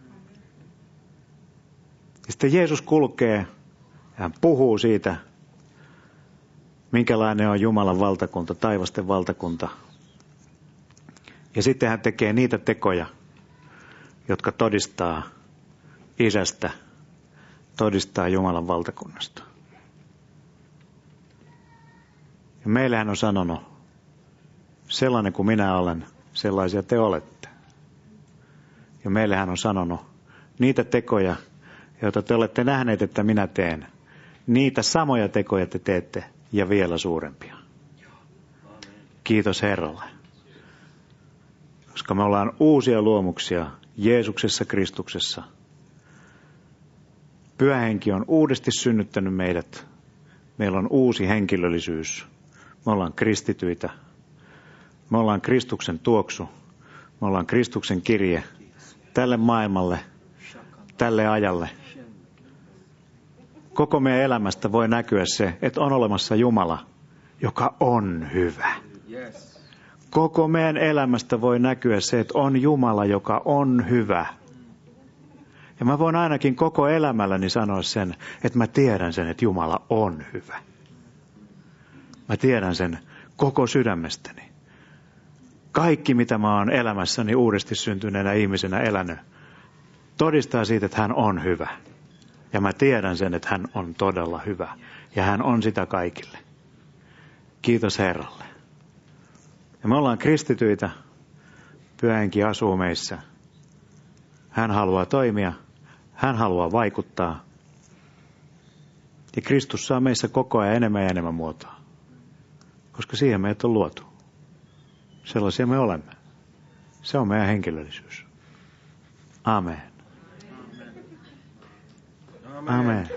Ja sitten Jeesus kulkee ja hän puhuu siitä, minkälainen on Jumalan valtakunta, taivasten valtakunta. Ja sitten hän tekee niitä tekoja, jotka todistaa Isästä, todistaa Jumalan valtakunnasta. Ja meille hän on sanonut, sellainen kuin minä olen, sellaisia te olette. Ja meille hän on sanonut, niitä tekoja, joita te olette nähneet, että minä teen, niitä samoja tekoja te teette ja vielä suurempia. Kiitos Herralle. Koska me ollaan uusia luomuksia Jeesuksessa Kristuksessa. Pyhä Henki on uudesti synnyttänyt meidät. Meillä on uusi henkilöllisyys. Me ollaan kristityitä. Me ollaan Kristuksen tuoksu. Me ollaan Kristuksen kirje tälle maailmalle, tälle ajalle. Koko meidän elämästä voi näkyä se, että on olemassa Jumala, joka on hyvä. Koko meidän elämästä voi näkyä se, että on Jumala, joka on hyvä. Ja mä voin ainakin koko elämälläni sanoa sen, että mä tiedän sen, että Jumala on hyvä. Mä tiedän sen koko sydämestäni. Kaikki, mitä mä oon elämässäni uudesti syntyneenä ihmisenä elänyt, todistaa siitä, että hän on hyvä. Ja mä tiedän sen, että hän on todella hyvä. Ja hän on sitä kaikille. Kiitos Herralle. Ja me ollaan kristityitä. Pyhä Henki asuu meissä. Hän haluaa toimia. Hän haluaa vaikuttaa. Ja Kristus saa meissä koko ajan enemmän ja enemmän muotoa. Koska siihen meidät on luotu. Sellaisia me olemme. Se on meidän henkilöllisyys. Amen. Amen.